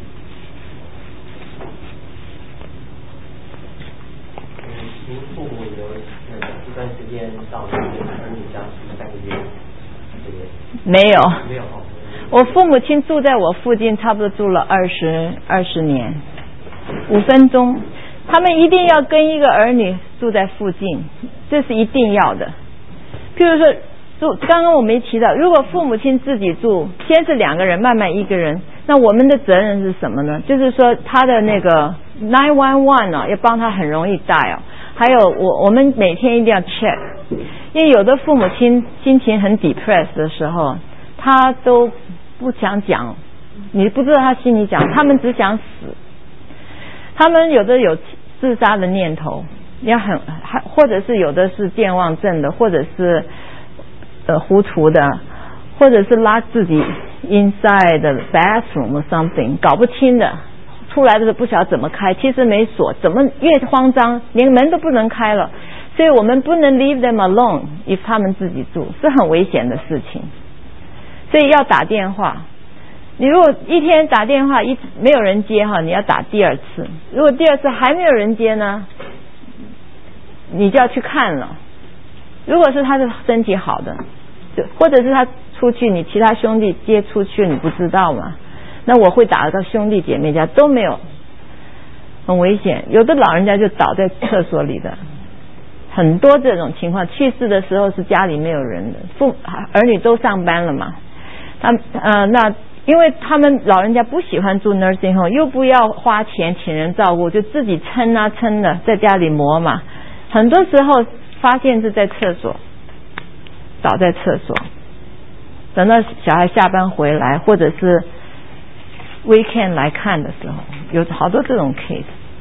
您父母有一段时间到儿女家住3个月，对不对？ 没有， 没有。 我父母亲住在我附近，差不多住了20年，5分钟。他们一定要跟一个儿女住在附近，这是一定要的。譬如说刚刚我没提到，如果父母亲自己住，先是2个人，慢慢1个人，那我们的责任是什么呢？就是说他的那个911啊，要帮他很容易dial。还有我们每天一定要 check， 因为有的父母亲心情很 depressed 的时候，他都不想讲，你不知道他心里讲，他们只想死。他们有的有自杀的念头，或者是有的是健忘症的，或者是糊涂的，或者是拉自己 inside the bathroom or something， 搞不清的，出来的时候不晓得怎么开，其实没锁，怎么越慌张连门都不能开了。所以我们不能 leave them alone if 他们自己住，是很危险的事情。所以要打电话，你如果一天打电话没有人接哈，你要打第2次。如果第2次还没有人接呢，你就要去看了。如果是他的身体好的，或者是他出去，你其他兄弟接出去，你不知道吗？那我会打到兄弟姐妹家都没有，很危险。有的老人家就倒在厕所里的，很多这种情况。去世的时候是家里没有人的，儿女都上班了嘛。那因为他们老人家不喜欢住 nursing home， 又不要花钱请人照顾，就自己撑的在家里磨嘛。很多时候发现是在厕所，倒在厕所，等到小孩下班回来，或者是 weekend 来看的时候，有好多这种 case。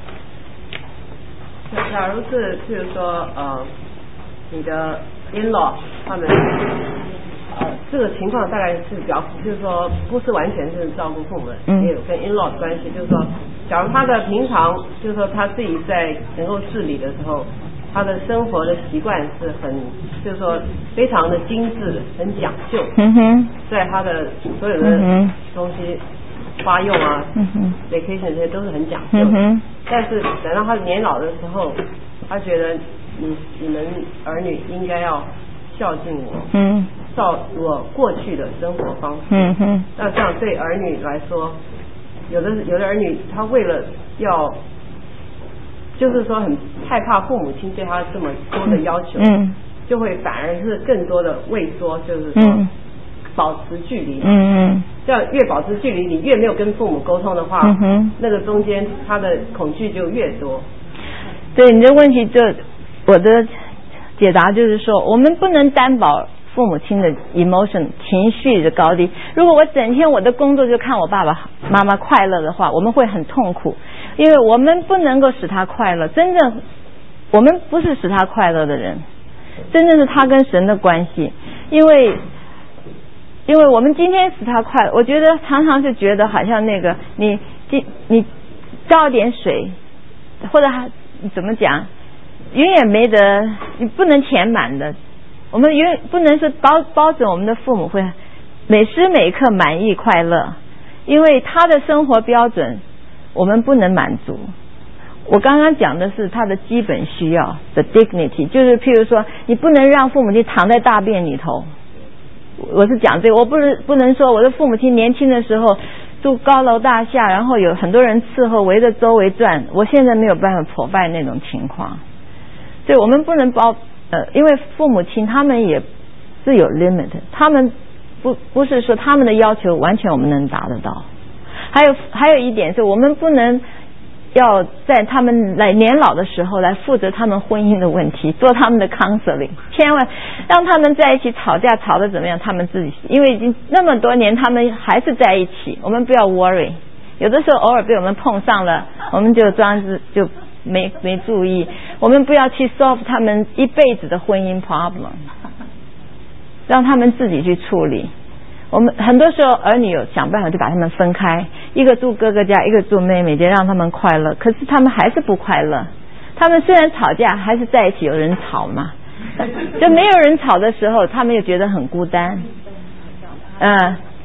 假如是譬如说你的 in-law 他们这个情况大概是就是说不是完全是照顾父母，也有跟 in-law 的关系。就是说假如他的平常就是说他自己在能够自理的时候，他的生活的习惯是就是说非常的精致，很讲究，在他的所有的东西花用啊vacation 这些都是很讲究的。但是等到他年老的时候，他觉得你们儿女应该要孝敬我，照我过去的生活方式。那这样对儿女来说，有的儿女他为了要就是说很害怕父母亲对他这么多的要求，就会反而是更多的畏缩，就是说保持距离。这样越保持距离，你越没有跟父母沟通的话，那个中间他的恐惧就越多。 对你的问题，我的解答就是说，我们不能担保父母亲的 emotion 情绪的高低。如果我整天我的工作就看我爸爸妈妈快乐的话，我们会很痛苦，因为我们不能够使他快乐。真正我们不是使他快乐的人，真正是他跟神的关系。因为我们今天使他快乐，我觉得常常是觉得好像那个你倒点水，或者怎么讲，永远没得，你不能填满的。我们不能是包准我们的父母会每时每刻满意快乐，因为他的生活标准我们不能满足。我刚刚讲的是他的基本需要的 dignity， 就是譬如说你不能让父母亲躺在大便里头。我是讲这个，我不能说我的父母亲年轻的时候住高楼大厦，然后有很多人伺候围着周围转，我现在没有办法破那种情况。所以我们不能因为父母亲他们也是有 limit， 他们不是说他们的要求完全我们能达得到。还有一点是我们不能要在他们来年老的时候来负责他们婚姻的问题，做他们的 counseling， 千万让他们在一起吵架吵得怎么样他们自己，因为已经那么多年他们还是在一起，我们不要 worry。 有的时候偶尔被我们碰上了，我们就装就没注意，我们不要去 solve 他们一辈子的婚姻 problem， 让他们自己去处理。我们很多时候儿女有想办法就把他们分开，一个住哥哥家，一个住妹妹家，让他们快乐，可是他们还是不快乐。他们虽然吵架还是在一起，有人吵嘛，就没有人吵的时候他们又觉得很孤单。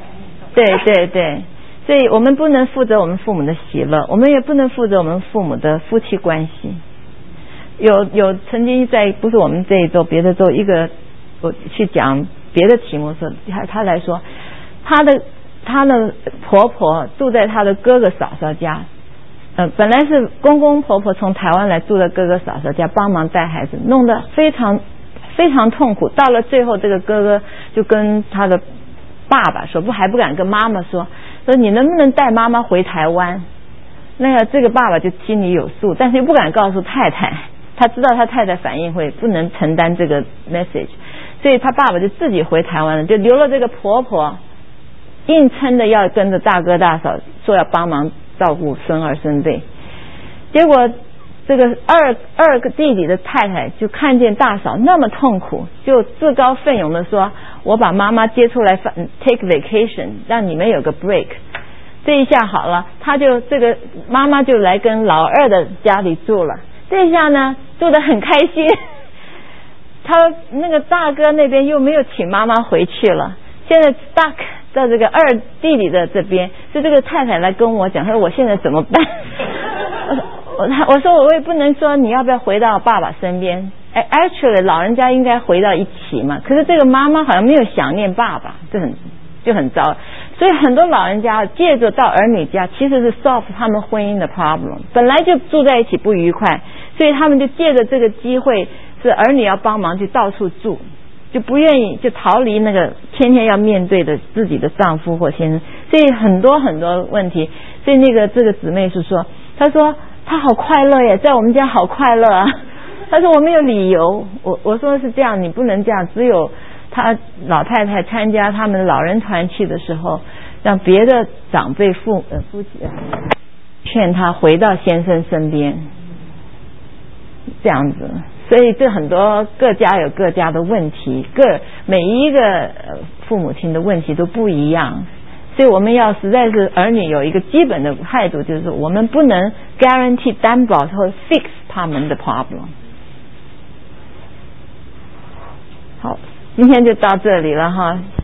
对对对，所以我们不能负责我们父母的喜乐，我们也不能负责我们父母的夫妻关系。有曾经在不是我们这一周别的州我去讲别的题目时，他来说他的婆婆住在他的哥哥嫂嫂家，本来是公公婆婆从台湾来住在哥哥嫂嫂家帮忙带孩子，弄得非常非常痛苦。到了最后，这个哥哥就跟他的爸爸说，还不敢跟妈妈说你能不能带妈妈回台湾？这个爸爸就心里有数，但是又不敢告诉太太，他知道他太太反应会不能承担这个 message， 所以他爸爸就自己回台湾了，就留了这个婆婆，硬撑的要跟着大哥大嫂说要帮忙照顾孙儿孙辈。结果这个二个弟弟的太太就看见大嫂那么痛苦，就自告奋勇的说，我把妈妈接出来 take vacation， 让你们有个 break。这一下好了，这个妈妈就来跟老二的家里住了。这一下呢，住得很开心。他那个大哥那边又没有请妈妈回去了，现在 stuck 在这个二弟弟的这边。是这个太太来跟我讲，她说我现在怎么办？我说我也不能说你要不要回到爸爸身边。actually 老人家应该回到一起嘛。可是这个妈妈好像没有想念爸爸，就很糟。所以很多老人家借着到儿女家，其实是 solve 他们婚姻的 problem。本来就住在一起不愉快，所以他们就借着这个机会，是儿女要帮忙就到处住，就不愿意就逃离那个天天要面对的自己的丈夫或先生。所以很多很多问题。所以这个姊妹是说，她说她好快乐耶，在我们家好快乐啊。她说我没有理由。我说是这样，你不能这样。只有她老太太参加他们老人团去的时候，让别的长辈夫妻劝她回到先生身边，这样子。所以这很多各家有各家的问题，每一个父母亲的问题都不一样。所以我们要实在是儿女有一个基本的态度，就是我们不能 guarantee 担保或 fix 他们的 problem。 好，今天就到这里了哈。